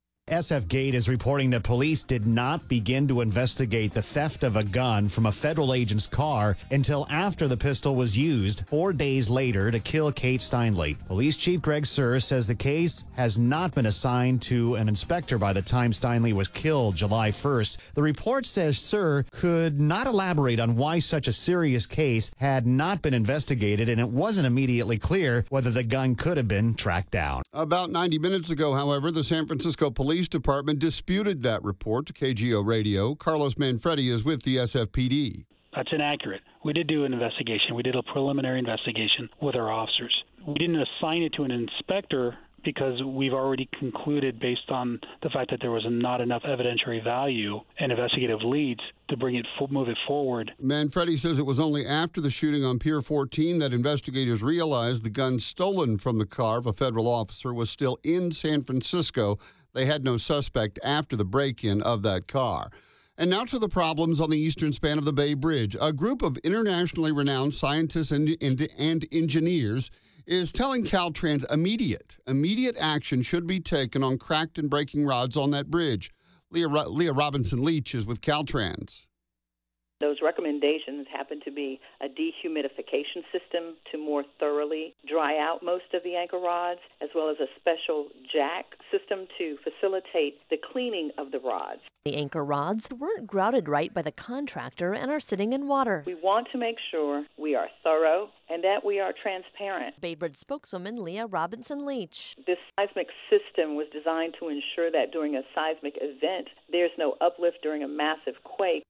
S F Gate is reporting that police did not begin to investigate the theft of a gun from a federal agent's car until after the pistol was used four days later to kill Kate Steinle. Police Chief Greg Suhr says the case has not been assigned to an inspector by the time Steinle was killed July first. The report says Suhr could not elaborate on why such a serious case had not been investigated, and it wasn't immediately clear whether the gun could have been tracked down. About ninety minutes ago, however, the San Francisco Police Department disputed that report to K G O Radio. Carlos Manfredi is with the S F P D. That's inaccurate. We did do an investigation. We did a preliminary investigation with our officers. We didn't assign it to an inspector because we've already concluded, based on the fact that there was not enough evidentiary value and investigative leads to bring it, move it forward. Manfredi says it was only after the shooting on Pier fourteen that investigators realized the gun stolen from the car of a federal officer was still in San Francisco. They had no suspect after the break-in of that car. And now to the problems on the eastern span of the Bay Bridge. A group of internationally renowned scientists and, and, and engineers is telling Caltrans immediate, immediate action should be taken on cracked and breaking rods on that bridge. Leah, Leah Robinson Leach is with Caltrans. Those recommendations happen to be a dehumidification system to more thoroughly dry out most of the anchor rods, as well as a special jack system to facilitate the cleaning of the rods. The anchor rods weren't grouted right by the contractor and are sitting in water. We want to make sure we are thorough and that we are transparent. Bay Bridge spokeswoman Leah Robinson Leach. This seismic system was designed to ensure that during a seismic event, there's no uplift during a massive quake.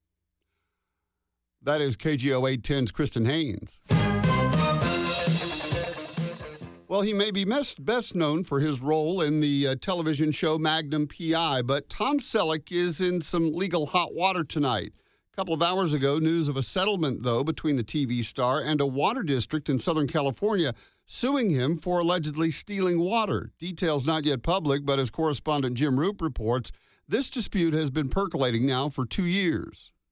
That is K G O eight ten's Kristen Haynes. Well, he may be best, best known for his role in the uh, television show Magnum P I, but Tom Selleck is in some legal hot water tonight. A couple of hours ago, news of a settlement, though, between the T V star and a water district in Southern California suing him for allegedly stealing water. Details not yet public, but as correspondent Jim Roop reports, this dispute has been percolating now for two years.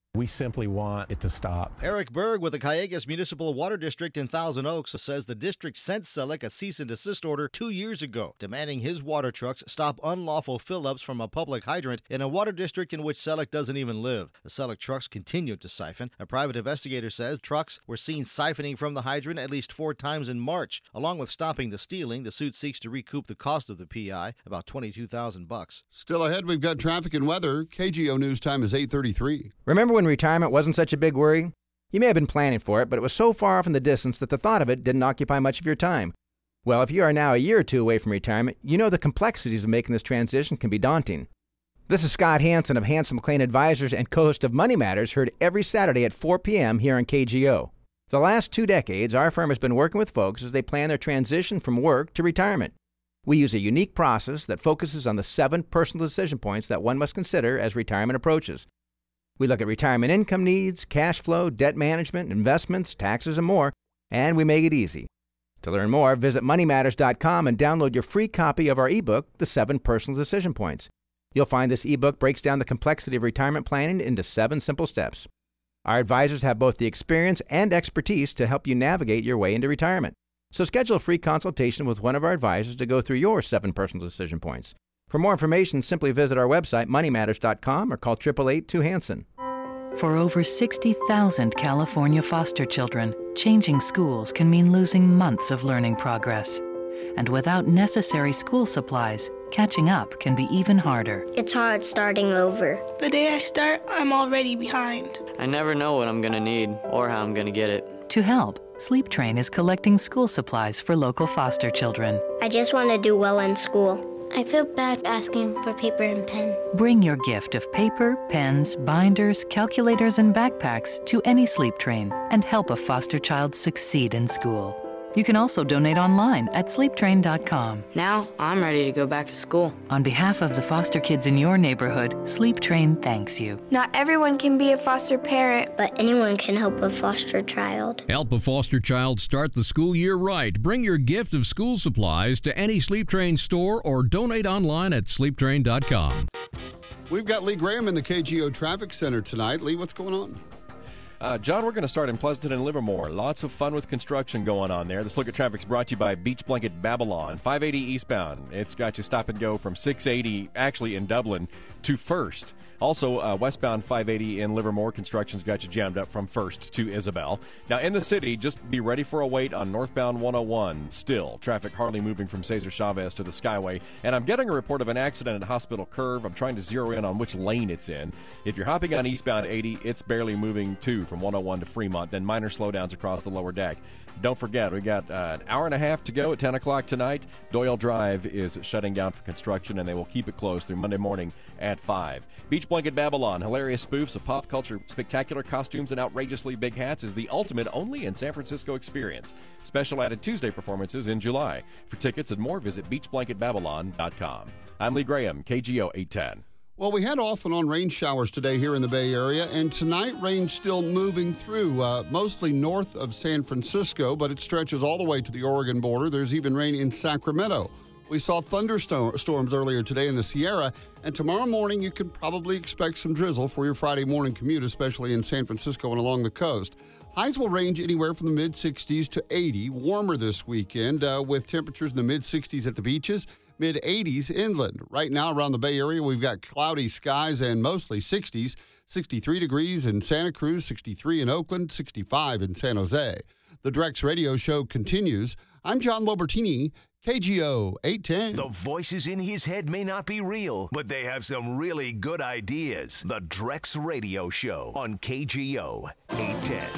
We simply want it to stop. Eric Berg with the Cayugas Municipal Water District in Thousand Oaks says the district sent Selleck a cease and desist order two years ago, demanding his water trucks stop unlawful fill-ups from a public hydrant in a water district in which Selleck doesn't even live. The Selleck trucks continued to siphon. A private investigator says trucks were seen siphoning from the hydrant at least four times in March. Along with stopping the stealing, the suit seeks to recoup the cost of the P I, about twenty-two thousand bucks. Still ahead, we've got traffic and weather. K G O News time is eight thirty-three. Remember when retirement wasn't such a big worry? You may have been planning for it, but it was so far off in the distance that the thought of it didn't occupy much of your time. Well, if you are now a year or two away from retirement, you know the complexities of making this transition can be daunting. This is Scott Hansen of Hansen McLean Advisors and co-host of Money Matters, heard every Saturday at four p.m. here on K G O. For the last two decades, our firm has been working with folks as they plan their transition from work to retirement. We use a unique process that focuses on the seven personal decision points that one must consider as retirement approaches. We look at retirement income needs, cash flow, debt management, investments, taxes, and more, and we make it easy. To learn more, visit money matters dot com and download your free copy of our ebook, The Seven Personal Decision Points. You'll find this ebook breaks down the complexity of retirement planning into seven simple steps. Our advisors have both the experience and expertise to help you navigate your way into retirement. So schedule a free consultation with one of our advisors to go through your seven personal decision points. For more information, simply visit our website, money matters dot com, or call eight eight eight two Hansen. For over sixty thousand California foster children, changing schools can mean losing months of learning progress. And without necessary school supplies, catching up can be even harder. It's hard starting over. The day I start, I'm already behind. I never know what I'm going to need or how I'm going to get it. To help, Sleep Train is collecting school supplies for local foster children. I just want to do well in school. I feel bad asking for paper and pen. Bring your gift of paper, pens, binders, calculators, and backpacks to any Sleep Train and help a foster child succeed in school. You can also donate online at sleep train dot com. Now I'm ready to go back to school. On behalf of the foster kids in your neighborhood, Sleep Train thanks you. Not everyone can be a foster parent, but anyone can help a foster child. Help a foster child start the school year right. Bring your gift of school supplies to any Sleep Train store or donate online at sleep train dot com. We've got Lee Graham in the K G O Traffic Center tonight. Lee, what's going on? Uh, John, we're going to start in Pleasanton and Livermore. Lots of fun with construction going on there. This look at traffic's brought to you by Beach Blanket Babylon. five eighty eastbound. It's got you stop and go from six eighty, actually in Dublin, to First. Also, uh, westbound five eighty in Livermore, construction's got you jammed up from First to Isabel. Now, in the city, just be ready for a wait on northbound one oh one. Still, traffic hardly moving from Cesar Chavez to the Skyway. And I'm getting a report of an accident at Hospital Curve. I'm trying to zero in on which lane it's in. If you're hopping on eastbound eighty, it's barely moving, too, from one oh one to Fremont. Then minor slowdowns across the lower deck. Don't forget, we got uh, an hour and a half to go at ten o'clock tonight. Doyle Drive is shutting down for construction, and they will keep it closed through Monday morning at five. Beach Blanket Babylon, hilarious spoofs of pop culture, spectacular costumes, and outrageously big hats is the ultimate only in San Francisco experience. Special added Tuesday performances in July. For tickets and more, visit beach blanket babylon dot com. I'm Lee Graham, K G O eight ten. Well, we had off and on rain showers today here in the Bay Area, and tonight rain's still moving through, uh, mostly north of San Francisco, but it stretches all the way to the Oregon border. There's even rain in Sacramento. We saw thunderstorms earlier today in the Sierra, and tomorrow morning you can probably expect some drizzle for your Friday morning commute, especially in San Francisco and along the coast. Highs will range anywhere from the mid sixties to eighty, warmer this weekend uh, with temperatures in the mid sixties at the beaches, mid eighties inland. Right now around the Bay Area, we've got cloudy skies and mostly sixties, sixty-three degrees in Santa Cruz, sixty-three in Oakland, sixty-five in San Jose. The Drex Radio Show continues. I'm John Lobertini, K G O eight ten. The voices in his head may not be real, but they have some really good ideas. The Drex Radio Show on K G O eight ten.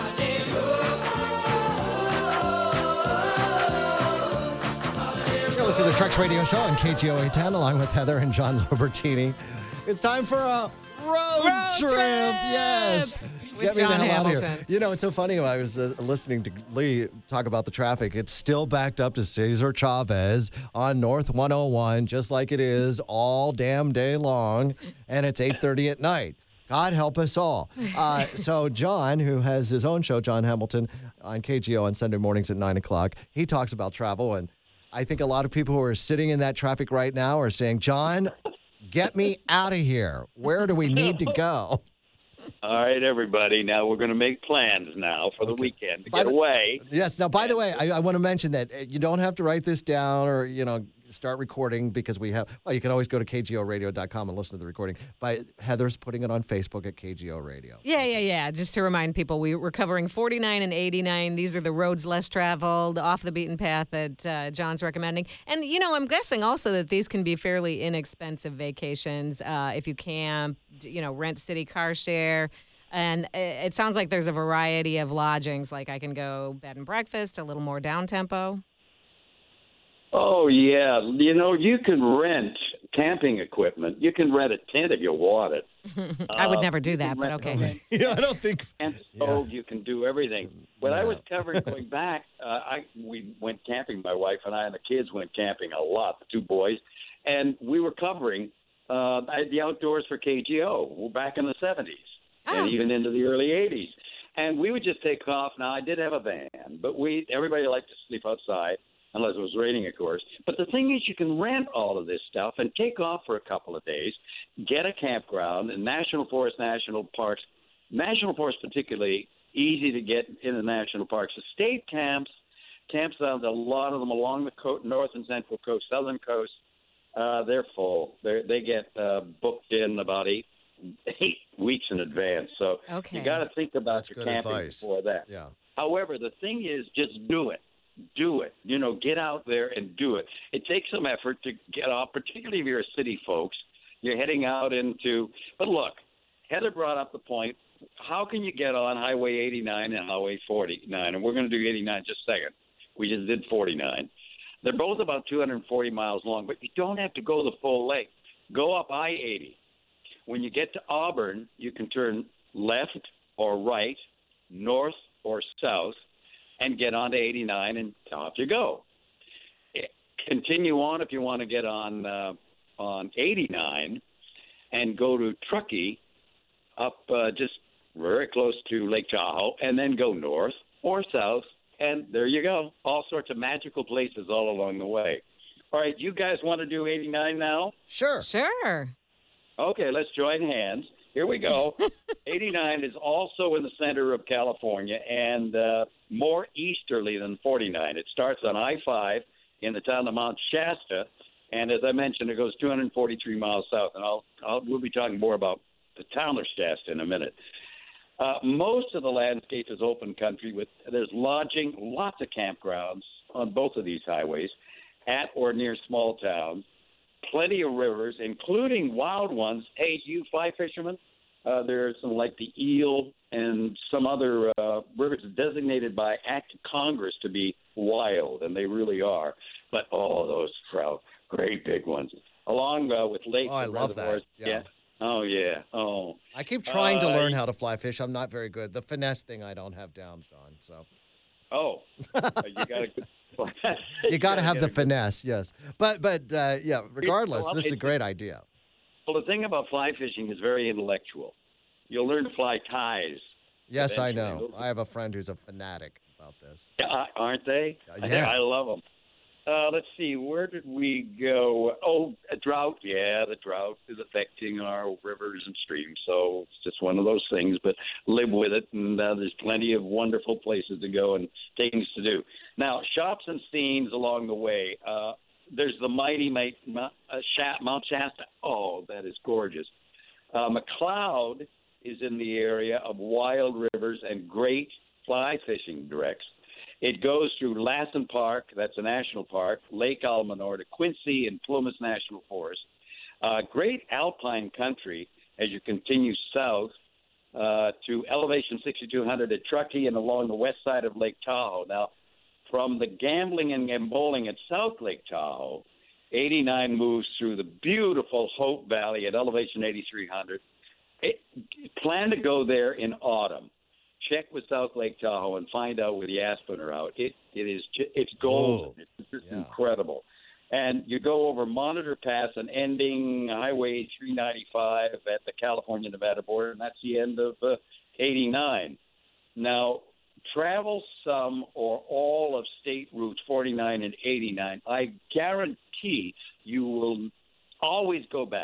You're listening to the Drex Radio Show on K G O eight ten, along with Heather and John Lobertini. It's time for a road, road trip. trip. Yes. With Get me John the hell out of here. Hamilton. You know, it's so funny. I was uh, listening to Lee talk about the traffic. It's still backed up to Cesar Chavez on North one oh one, just like it is all damn day long, and it's eight thirty at night. God help us all. Uh, so John, who has his own show, John Hamilton, on K G O on Sunday mornings at nine o'clock, he talks about travel, and I think a lot of people who are sitting in that traffic right now are saying, John, get me out of here. Where do we need to go? All right, everybody. Now we're going to make plans now for the weekend to By get the- away. Yes. Now, by the way, I, I want to mention that uh, you don't have to write this down or, you know, start recording because we have, well, you can always go to K G O radio dot com and listen to the recording. But Heather's putting it on Facebook at K G O Radio. Yeah, yeah, yeah. Just to remind people, we were covering forty-nine and eighty-nine. These are the roads less traveled, off the beaten path that uh, John's recommending. And, you know, I'm guessing also that these can be fairly inexpensive vacations uh, if you camp, you know, rent city car share. And it sounds like there's a variety of lodgings. Like I can go bed and breakfast, a little more down tempo. Oh, yeah. You know, you can rent camping equipment. You can rent a tent if you want it. I would Uh, never do you that, can but rent- okay. Yeah, I don't think. And stove, you can do everything. When I was covering going back, uh, I we went camping. My wife and I and the kids went camping a lot. The two boys, and we were covering uh, the outdoors for K G O back in the seventies and even into the early eighties. And we would just take off. Now I did have a van, but we everybody liked to sleep outside. Unless it was raining, of course. But the thing is, you can rent all of this stuff and take off for a couple of days, get a campground, and national forest, national parks. National forests particularly easy to get in the national parks. The state camps, camps out a lot of them along the coast, north and central coast, southern coast, uh, they're full. They they get uh, booked in about eight eight weeks in advance. So Okay. you got to think about That's your good camping advice. before that. Yeah. However, the thing is, just do it. Do it. You know, get out there and do it. It takes some effort to get off, particularly if you're a city folks. You're heading out into. But look, Heather brought up the point. How can you get on Highway eighty-nine and Highway forty-nine? And we're going to do eighty-nine in just a second. We just did forty-nine. They're both about two hundred forty miles long, but you don't have to go the full length. Go up I eighty. When you get to Auburn, you can turn left or right, north or south, and get onto eighty-nine, and off you go. Continue on if you want to get on uh, on eighty-nine and go to Truckee up uh, just very close to Lake Tahoe, and then go north or south, and there you go. All sorts of magical places all along the way. All right, you guys want to do eighty-nine now? Sure. Sure. Okay, let's join hands. Here we go. eighty-nine is also in the center of California and uh, more easterly than forty-nine. It starts on I five in the town of Mount Shasta, and as I mentioned, it goes two hundred forty-three miles south. And I'll, I'll we'll be talking more about the town of Shasta in a minute. Uh, most of the landscape is open country with there's lodging, lots of campgrounds on both of these highways, at or near small towns. Plenty of rivers, including wild ones. Hey, you fly fishermen? Uh, there's some like the Eel and some other uh, rivers designated by Act of Congress to be wild, and they really are. But, oh, those trout, great big ones. Along uh, with lakes Oh, I and love that. reservoirs. Yeah. Oh, yeah. Oh. I keep trying to Uh, learn how to fly fish. I'm not very good. The finesse thing I don't have down, Sean. So Oh. you got to you got to have get the a good- finesse, yes. But but uh, yeah, regardless, Well, this is a it's- great idea. Well, the thing about fly fishing is very intellectual. You'll learn to fly ties. Yes, I eventually. know. I have a friend who's a fanatic about this. Yeah, aren't they? yeah. I, I love them. Uh, let's see, where did we go? Oh, a drought. Yeah, the drought is affecting our rivers and streams, so it's just one of those things. But live with it, and uh, there's plenty of wonderful places to go and things to do. Now, shops and scenes along the way. Uh, there's the mighty Mount, uh, Sha- Mount Shasta. Oh, that is gorgeous. Uh, McLeod is in the area of wild rivers and great fly fishing directs. It goes through Lassen Park, that's a national park, Lake Almanor to Quincy and Plumas National Forest. Uh, great alpine country as you continue south uh, to elevation sixty-two hundred at Truckee and along the west side of Lake Tahoe. Now, from the gambling and gambling at South Lake Tahoe, eighty-nine moves through the beautiful Hope Valley at elevation eighty-three hundred. It, plan to go there in autumn. Check with South Lake Tahoe and find out where the aspen are out. It it is ju- it's golden. Oh, it's just yeah. incredible. And you go over Monitor Pass and ending Highway three ninety-five at the California-Nevada border, and that's the end of uh, eighty-nine. Now, travel some or all of state routes forty-nine and eighty-nine. I guarantee you will always go back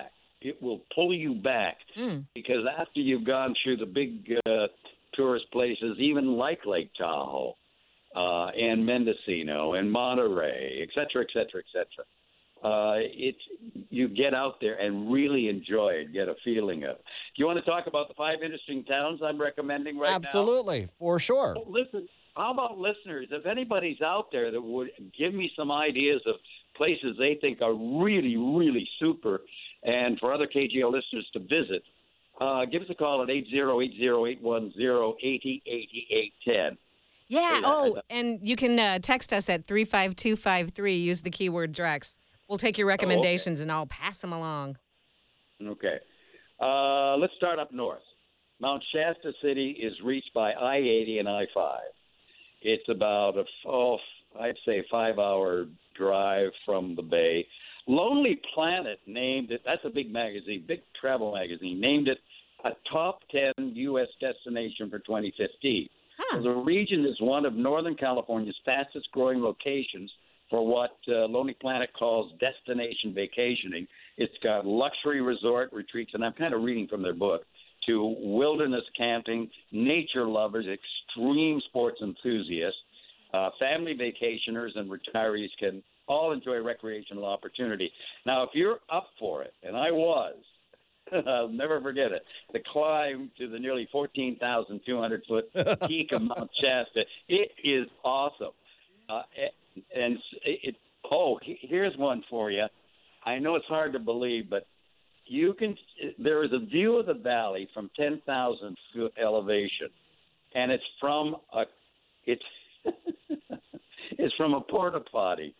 it will pull you back Mm. because after you've gone through the big uh, tourist places, even like Lake Tahoe uh, and Mendocino and Monterey, et cetera, et cetera, et cetera, uh, it, you get out there and really enjoy it, get a feeling of it. Do you want to talk about the five interesting towns I'm recommending right Absolutely, now? for sure. Well, listen, how about listeners? If anybody's out there that would give me some ideas of places they think are really, really super, and for other K G O listeners to visit, uh, give us a call at eight zero eight zero, eight one zero, eight zero eight eight one zero. Yeah. Oh, and you can uh, text us at three five two five three. Use the keyword Drex. We'll take your recommendations, oh, okay. and I'll pass them along. Okay. Uh, let's start up north. Mount Shasta City is reached by I eighty and I five. It's about a, oh, I'd say, five-hour drive from the Bay. Lonely Planet named it, that's a big magazine, big travel magazine, named it a top ten U S destination for twenty fifteen. Huh. So the region is one of Northern California's fastest-growing locations for what uh, Lonely Planet calls destination vacationing. It's got luxury resort retreats, and I'm kind of reading from their book, to wilderness camping, nature lovers, extreme sports enthusiasts, uh, family vacationers, and retirees can all enjoy recreational opportunity. Now, if you're up for it, and I was, I'll never forget it, the climb to the nearly fourteen thousand two hundred foot peak of Mount Shasta, it is awesome. Uh, and it, oh, here's one for you. I know it's hard to believe, but you can. There is a view of the valley from ten thousand foot elevation, and it's from a. It's it's from a porta potty.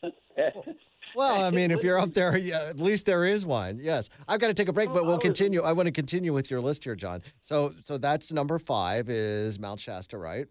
Well, I mean, if you're up there, yeah, at least there is one. Yes, I've got to take a break, but we'll continue. I want to continue with your list here, John. So, so that's number five is Mount Shasta, right?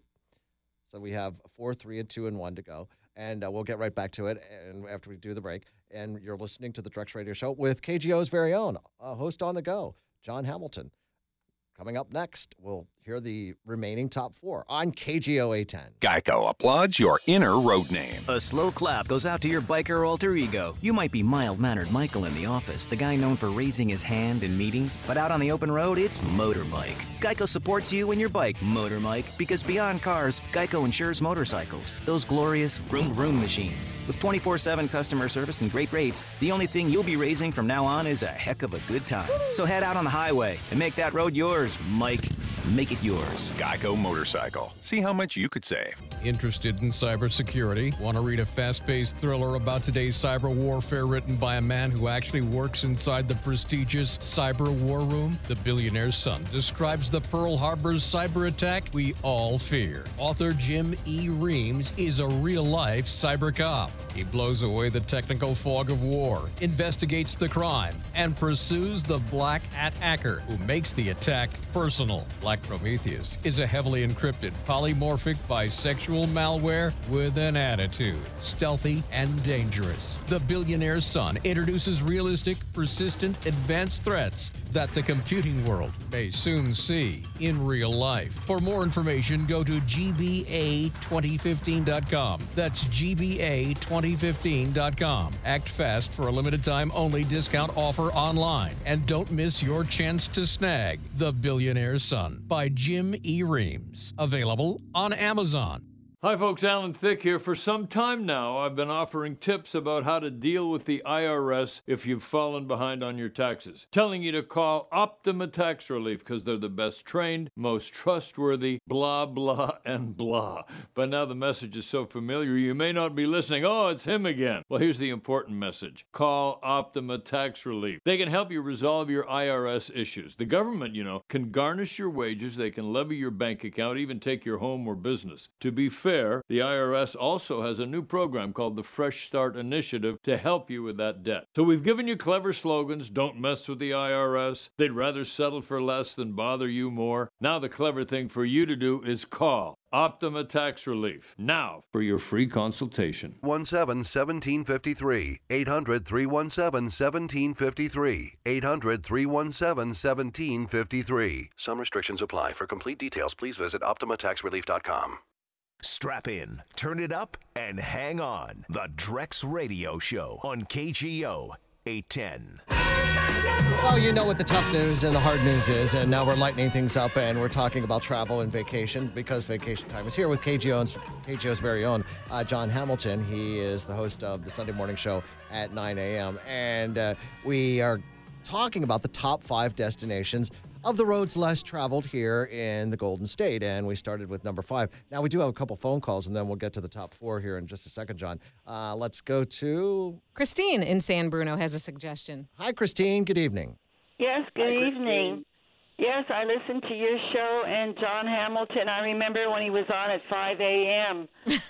So we have four, three, and two, and one to go, and uh, we'll get right back to it. And after we do the break, and you're listening to the Drex Radio Show with K G O's very own uh, host on the go, John Hamilton. Coming up next, we'll hear the remaining top four on K G O A ten. Geico applauds your inner road name. A slow clap goes out to your biker alter ego. You might be mild-mannered Michael in the office, the guy known for raising his hand in meetings, but out on the open road, it's Motor Mike. Geico supports you and your bike, Motor Mike, because beyond cars, Geico insures motorcycles, those glorious vroom-vroom machines. With twenty-four seven customer service and great rates, the only thing you'll be raising from now on is a heck of a good time. So head out on the highway and make that road yours, Mike. Make it yours. Geico Motorcycle. See how much you could save. Interested in cybersecurity? Want to read a fast-paced thriller about today's cyber warfare written by a man who actually works inside the prestigious cyber war room? The Billionaire's Son describes the Pearl Harbor's cyber attack we all fear. Author Jim E. Reams is a real-life cyber cop. He blows away the technical fog of war, investigates the crime, and pursues the black hat hacker who makes the attack personal. Like Prometheus is a heavily encrypted, polymorphic, bisexual malware with an attitude. Stealthy and dangerous. The Billionaire's Son introduces realistic, persistent, advanced threats that the computing world may soon see in real life. For more information, go to G B A twenty fifteen dot com. That's G B A twenty fifteen dot com. Act fast for a limited time only discount offer online. And don't miss your chance to snag The Billionaire's Son by Jim E. Reams. Available on Amazon. Hi folks, Alan Thicke here. For some time now, I've been offering tips about how to deal with the I R S if you've fallen behind on your taxes. Telling you to call Optima Tax Relief because they're the best trained, most trustworthy, blah, blah, and blah. But now the message is so familiar, you may not be listening. Oh, it's him again. Well, here's the important message. Call Optima Tax Relief. They can help you resolve your I R S issues. The government, you know, can garnish your wages, they can levy your bank account, even take your home or business. To be fair, the I R S also has a new program called the Fresh Start Initiative to help you with that debt. So we've given you clever slogans, don't mess with the I R S, they'd rather settle for less than bother you more. Now the clever thing for you to do is call Optima Tax Relief now for your free consultation. one seven seventeen fifty-three. eight hundred, three one seven, seventeen fifty-three. eight hundred, three one seven, seventeen fifty-three. Some restrictions apply. For complete details, please visit optima tax relief dot com. Strap in, turn it up, and hang on. The Drex Radio Show on K G O eight ten. Well, you know what the tough news and the hard news is, and now we're lightening things up, and we're talking about travel and vacation because vacation time is here with K G O's, K G O's very own uh, John Hamilton. He is the host of the Sunday morning show at nine a.m., and uh, we are talking about the top five destinations of the roads less traveled here in the Golden State, and we started with number five. Now, we do have a couple phone calls, and then we'll get to the top four here in just a second, John. Uh, let's go to... Christine in San Bruno has a suggestion. Hi, Christine. Good evening. Yes, good Hi, evening. Yes, I listened to your show, and John Hamilton, I remember when he was on at five a.m.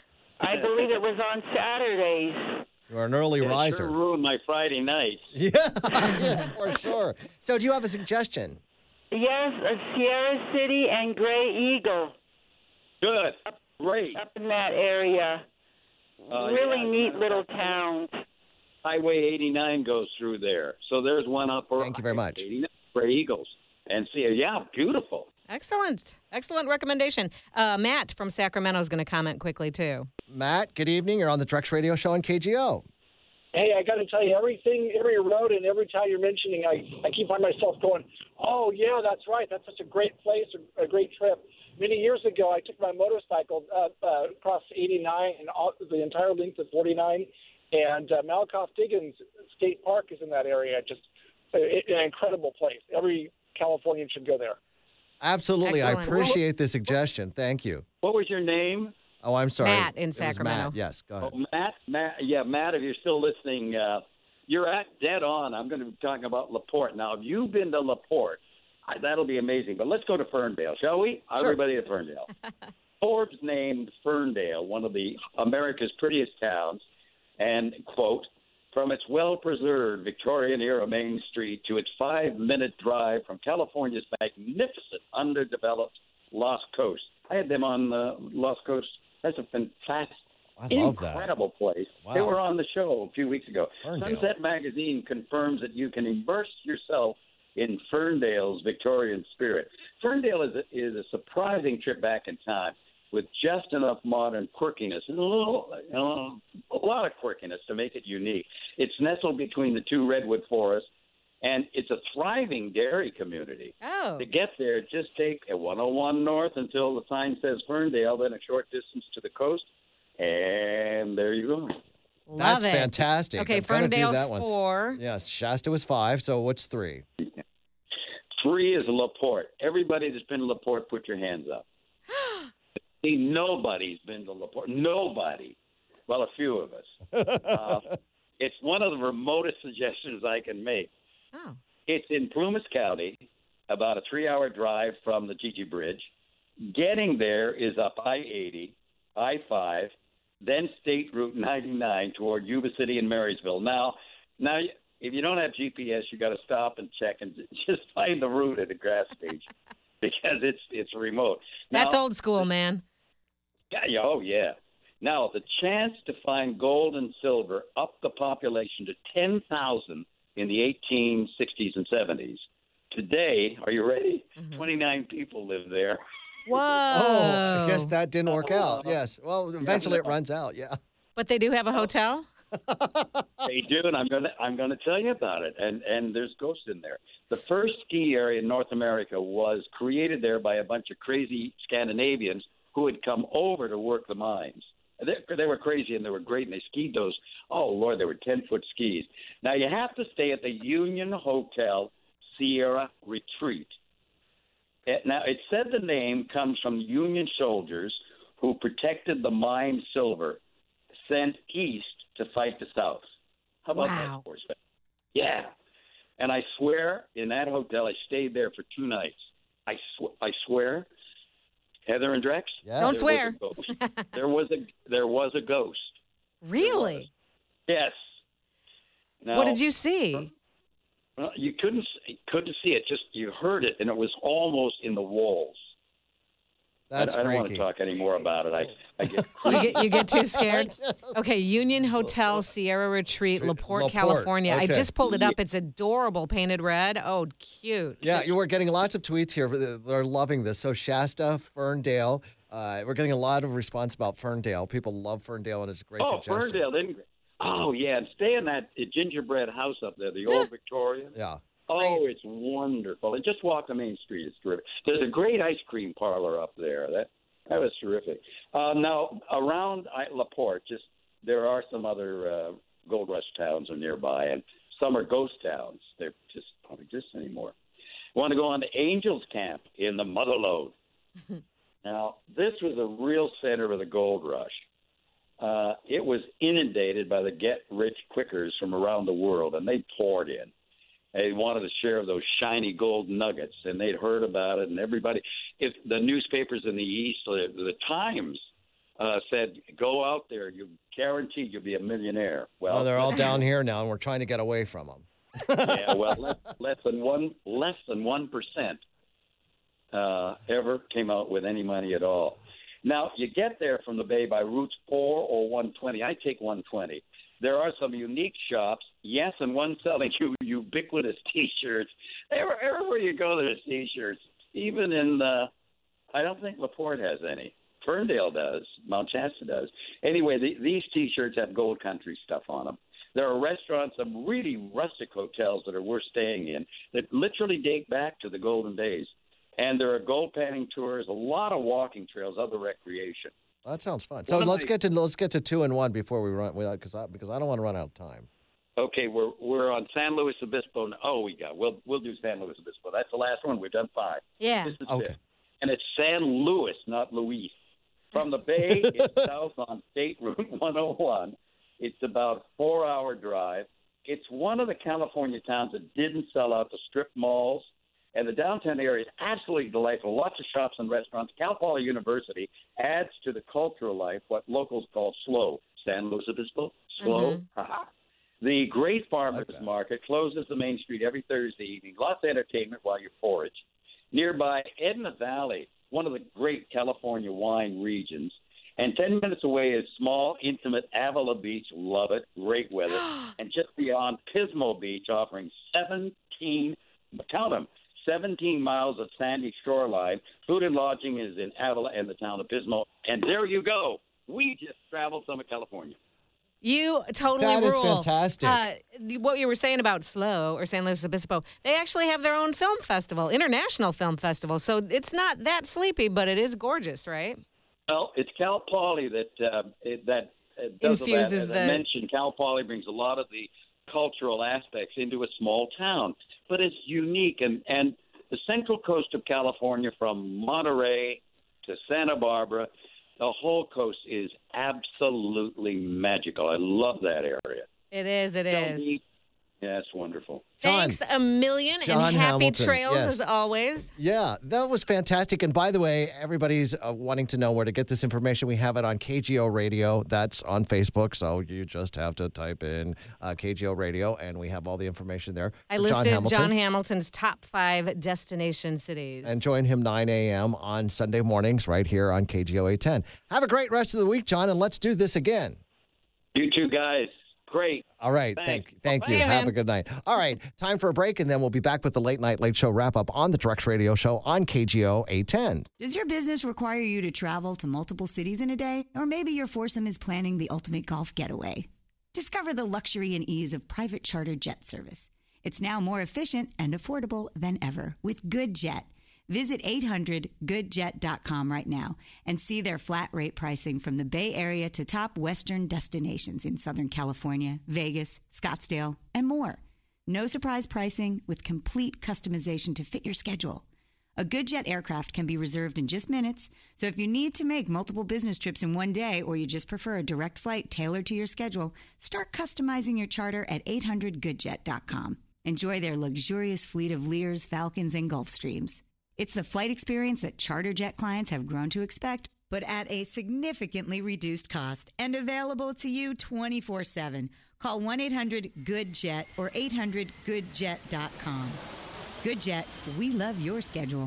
I believe it was on Saturdays. You're an early yeah, riser. Sure ruined my Friday night. Yeah, yeah, for sure. So do you have a suggestion? Yes, uh, Sierra City and Gray Eagle. Good. Great. Up in that area. Uh, really yeah, neat yeah. little towns. Highway eighty-nine goes through there. So there's one up. Thank you very much. eighty-nine, Gray Eagles. And see, yeah, beautiful. Excellent. Excellent recommendation. Uh, Matt from Sacramento is going to comment quickly, too. Matt, good evening. You're on the Drex Radio Show on K G O. Hey, I got to tell you, everything, every road and every town you're mentioning, I, I keep on myself going, oh, yeah, that's right. That's such a great place, a, a great trip. Many years ago, I took my motorcycle uh, uh, across eighty-nine and all, the entire length of forty-nine, and uh, Malakoff Diggins State Park is in that area. Just uh, an incredible place. Every Californian should go there. Absolutely. Excellent. I appreciate the suggestion. Thank you. What was your name? Oh, I'm sorry. Matt in It was Sacramento. Matt. Yes, go ahead. Oh, Matt, Matt, yeah, Matt, if you're still listening, uh, you're at dead on. I'm going to be talking about LaPorte. Now, if you've been to LaPorte, I, that'll be amazing. But let's go to Ferndale, shall we? Sure. Everybody to Ferndale. Forbes named Ferndale one of the America's prettiest towns, and, quote, from its well-preserved Victorian-era Main Street to its five-minute drive from California's magnificent underdeveloped Lost Coast. I had them on the Lost Coast. That's a fantastic, I love that. incredible place. Wow. They were on the show a few weeks ago. Ferndale. Sunset Magazine confirms that you can immerse yourself in Ferndale's Victorian spirit. Ferndale is a, is a surprising trip back in time with just enough modern quirkiness and a little, you know, a lot of quirkiness to make it unique. It's nestled between the two redwood forests, and it's a thriving dairy community. Oh. To get there, just take a one oh one north until the sign says Ferndale, then a short distance to the coast, and there you go. Love That's it. fantastic. Okay, I'm gonna do Ferndale's that one. four. Yes, Shasta was five, so what's three? Three is LaPorte. Everybody that's been to LaPorte, put your hands up. See, nobody's been to LaPorte. Nobody. Well, a few of us. uh, it's one of the remotest suggestions I can make. Oh. It's in Plumas County, about a three-hour drive from the Gigi Bridge. Getting there is up I eighty, I five, then State Route ninety-nine toward Yuba City and Marysville. Now, now, if you don't have G P S, you got to stop and check and just find the route at a grass stage because it's it's remote. That's now, old school, man. Yeah, yeah, oh yeah. Now, the chance to find gold and silver upped the population to ten thousand in the eighteen sixties and seventies. Today, are you ready? Mm-hmm. twenty-nine people live there. Whoa. Oh, I guess that didn't work out. Yes. Well, eventually it runs out. Yeah. But they do have a hotel? They do, and I'm gonna I'm gonna tell you about it. And and there's ghosts in there. The first ski area in North America was created there by a bunch of crazy Scandinavians who had come over to work the mines. They, they were crazy and they were great, and they skied those. Oh Lord, they were ten foot skis. Now you have to stay at the Union Hotel Sierra Retreat. Now, it said the name comes from Union soldiers who protected the mine silver sent east to fight the South. How about wow. that, horseback? Yeah. And I swear, in that hotel, I stayed there for two nights. I, sw- I swear, Heather and Drex, yeah. Don't there swear. Was a ghost. there was a there was a ghost. Really? Yes. Now, what did you see? Well, you couldn't couldn't see it. Just you heard it, and it was almost in the walls. That's I, I don't want freaky. to talk any more about it. I, I get You get you get too scared? Okay, Union Hotel, Sierra Retreat, LaPorte, LaPorte, California. I okay. just pulled it up. It's adorable, painted red. Oh, cute. Yeah, you were getting lots of tweets here. They're loving this. So Shasta, Ferndale. Uh, we're getting a lot of response about Ferndale. People love Ferndale, and it's a great oh, suggestion. Ferndale, didn't Oh, yeah, and stay in that uh, gingerbread house up there, the old Victorian. Yeah. Oh, it's wonderful. And just walk the main street. It's terrific. There's a great ice cream parlor up there. That that was terrific. Uh, now, around I- La Porte, just there are some other uh, gold rush towns are nearby, and some are ghost towns. They just don't exist anymore. Want to go on to Angels Camp in the Motherlode. Now, this was a real center of the gold rush. Uh, it was inundated by the get-rich-quickers from around the world, and they poured in. They wanted to share those shiny gold nuggets, and they'd heard about it, and everybody – if the newspapers in the East, the, the Times, uh, said, go out there, you're guaranteed you'll be a millionaire. Well, Oh, they're all down here now, and we're trying to get away from them. yeah, well, less, less than one less than one percent uh, ever came out with any money at all. Now you get there from the Bay by routes four or one twenty. I take one twenty. There are some unique shops, yes, and one selling you ubiquitous T-shirts. Everywhere, everywhere you go, there's T-shirts. Even in, uh, I don't think La Porte has any. Ferndale does. Mount Shasta does. Anyway, the, these T-shirts have Gold Country stuff on them. There are restaurants, some really rustic hotels that are worth staying in that literally date back to the golden days. And there are gold panning tours, a lot of walking trails, other recreation. Well, that sounds fun. So One of let's my- get to let's get to two and one before we run, because I, because I don't want to run out of time. Okay, we're we're on San Luis Obispo. Oh, we got we'll we'll do San Luis Obispo. That's the last one. We've done five. Yeah. This is Okay. fifth. And it's San Luis, not Luis. From the Bay, it's south on State Route one oh one. It's about a four-hour drive. It's one of the California towns that didn't sell out the strip malls. And the downtown area is absolutely delightful. Lots of shops and restaurants. Cal Poly University adds to the cultural life what locals call slow. San Luis Obispo, slow. Mhm. Ha-ha. The Great Farmers Market closes the main street every Thursday evening. Lots of entertainment while you forage. Nearby, Edna Valley, one of the great California wine regions. And ten minutes away is small, intimate Avila Beach. Love it. Great weather. And just beyond, Pismo Beach, offering seventeen, count them, seventeen miles of sandy shoreline. Food and lodging is in Avila and the town of Pismo. And there you go. We just traveled some of California. You totally That is rule. fantastic. Uh, the- what you were saying about SLO or San Luis Obispo, they actually have their own film festival, international film festival. So it's not that sleepy, but it is gorgeous, right? Well, it's Cal Poly that uh, it, that uh, does all that. Infuses As the- I mentioned, Cal Poly brings a lot of the cultural aspects into a small town, but it's unique. And, and the central coast of California, from Monterey to Santa Barbara, the whole coast is absolutely magical. I love that area. It is, it is. Yeah, it's wonderful. Thanks a million John and happy Hamilton, trails yes. as always. Yeah, that was fantastic. And by the way, everybody's uh, wanting to know where to get this information. We have it on K G O Radio. That's on Facebook. So you just have to type in uh, K G O Radio, and we have all the information there. I John listed Hamilton. John Hamilton's top five destination cities. And join him nine a.m. on Sunday mornings right here on K G O eight ten. Have a great rest of the week, John, and let's do this again. You two guys, great. All right. Thanks. Thank, thank you. Bye, Have man. a good night. All right. Time for a break, and then we'll be back with the Late Night Late Show wrap up on the Drex Radio Show on K G O eight ten. Does your business require you to travel to multiple cities in a day? Or maybe your foursome is planning the ultimate golf getaway? Discover the luxury and ease of private charter jet service. It's now more efficient and affordable than ever with GoodJet. Visit eight hundred good jet dot com right now and see their flat rate pricing from the Bay Area to top Western destinations in Southern California, Vegas, Scottsdale, and more. No surprise pricing with complete customization to fit your schedule. A GoodJet aircraft can be reserved in just minutes, so if you need to make multiple business trips in one day or you just prefer a direct flight tailored to your schedule, start customizing your charter at eight hundred good jet dot com. Enjoy their luxurious fleet of Lears, Falcons, and Gulfstreams. It's the flight experience that charter jet clients have grown to expect, but at a significantly reduced cost and available to you twenty-four seven. Call one eight hundred good jet or eight hundred good jet dot com. GoodJet, we love your schedule.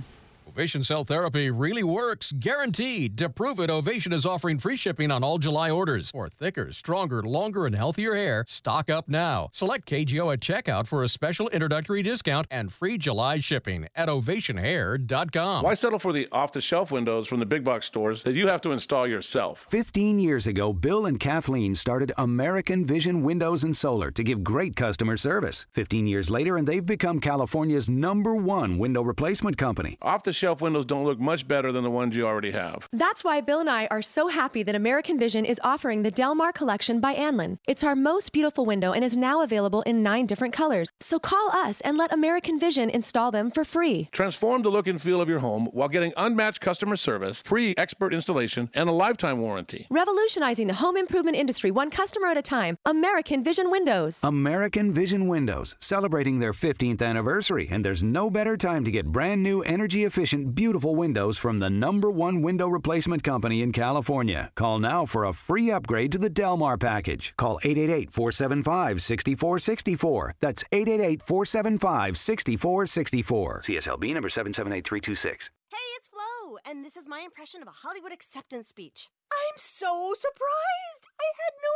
Ovation Cell Therapy really works, guaranteed. To prove it, Ovation is offering free shipping on all July orders. For thicker, stronger, longer, and healthier hair, stock up now. Select K G O at checkout for a special introductory discount and free July shipping at ovation hair dot com. Why settle for the off-the-shelf windows from the big box stores that you have to install yourself? Fifteen years ago, Bill and Kathleen started American Vision Windows and Solar to give great customer service. Fifteen years later, and they've become California's number one window replacement company. Off-the-shelf windows don't look much better than the ones you already have. That's why Bill and I are so happy that American Vision is offering the Delmar Collection by Anlin. It's our most beautiful window and is now available in nine different colors. So call us and let American Vision install them for free. Transform the look and feel of your home while getting unmatched customer service, free expert installation, and a lifetime warranty. Revolutionizing the home improvement industry one customer at a time. American Vision Windows. American Vision Windows, celebrating their fifteenth anniversary, and there's no better time to get brand new, energy-efficient, beautiful windows from the number one window replacement company in California. Call now for a free upgrade to the Delmar package. Call eight eight eight, four seven five, six four six four. That's eight eight eight, four seven five, six four six four. C S L B number seven seven eight three two six. Hey, it's Flo, and this is my impression of a Hollywood acceptance speech. I'm so surprised! I had no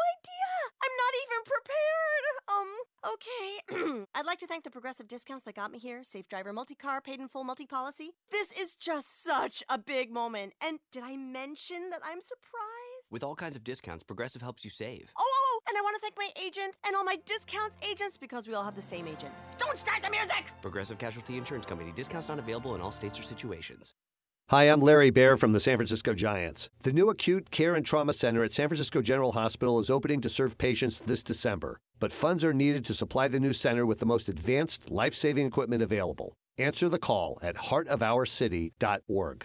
idea! I'm not even prepared! Um, okay. I'd like to thank the Progressive discounts that got me here. Safe Driver Multi-Car, Paid in Full Multi-Policy. This is just such a big moment. And did I mention that I'm surprised? With all kinds of discounts, Progressive helps you save. Oh, oh, oh, and I want to thank my agent and all my discounts agents because we all have the same agent. Don't start the music! Progressive Casualty Insurance Company. Discounts not available in all states or situations. Hi, I'm Larry Baer from the San Francisco Giants. The new Acute Care and Trauma Center at San Francisco General Hospital is opening to serve patients this December. But funds are needed to supply the new center with the most advanced life-saving equipment available. Answer the call at heart of our city dot org.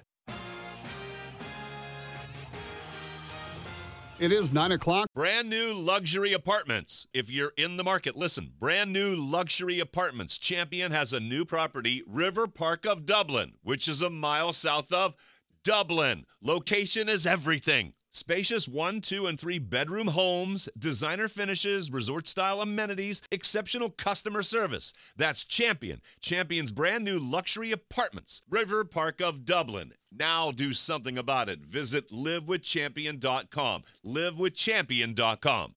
It is nine o'clock. Brand new luxury apartments. If you're in the market, listen. Brand new luxury apartments. Champion has a new property, River Park of Dublin, which is a mile south of Dublin. Location is everything. Spacious one, two, and three bedroom homes, designer finishes, resort-style amenities, exceptional customer service. That's Champion. Champion's brand new luxury apartments. River Park of Dublin. Now do something about it. Visit live with champion dot com. live with champion dot com.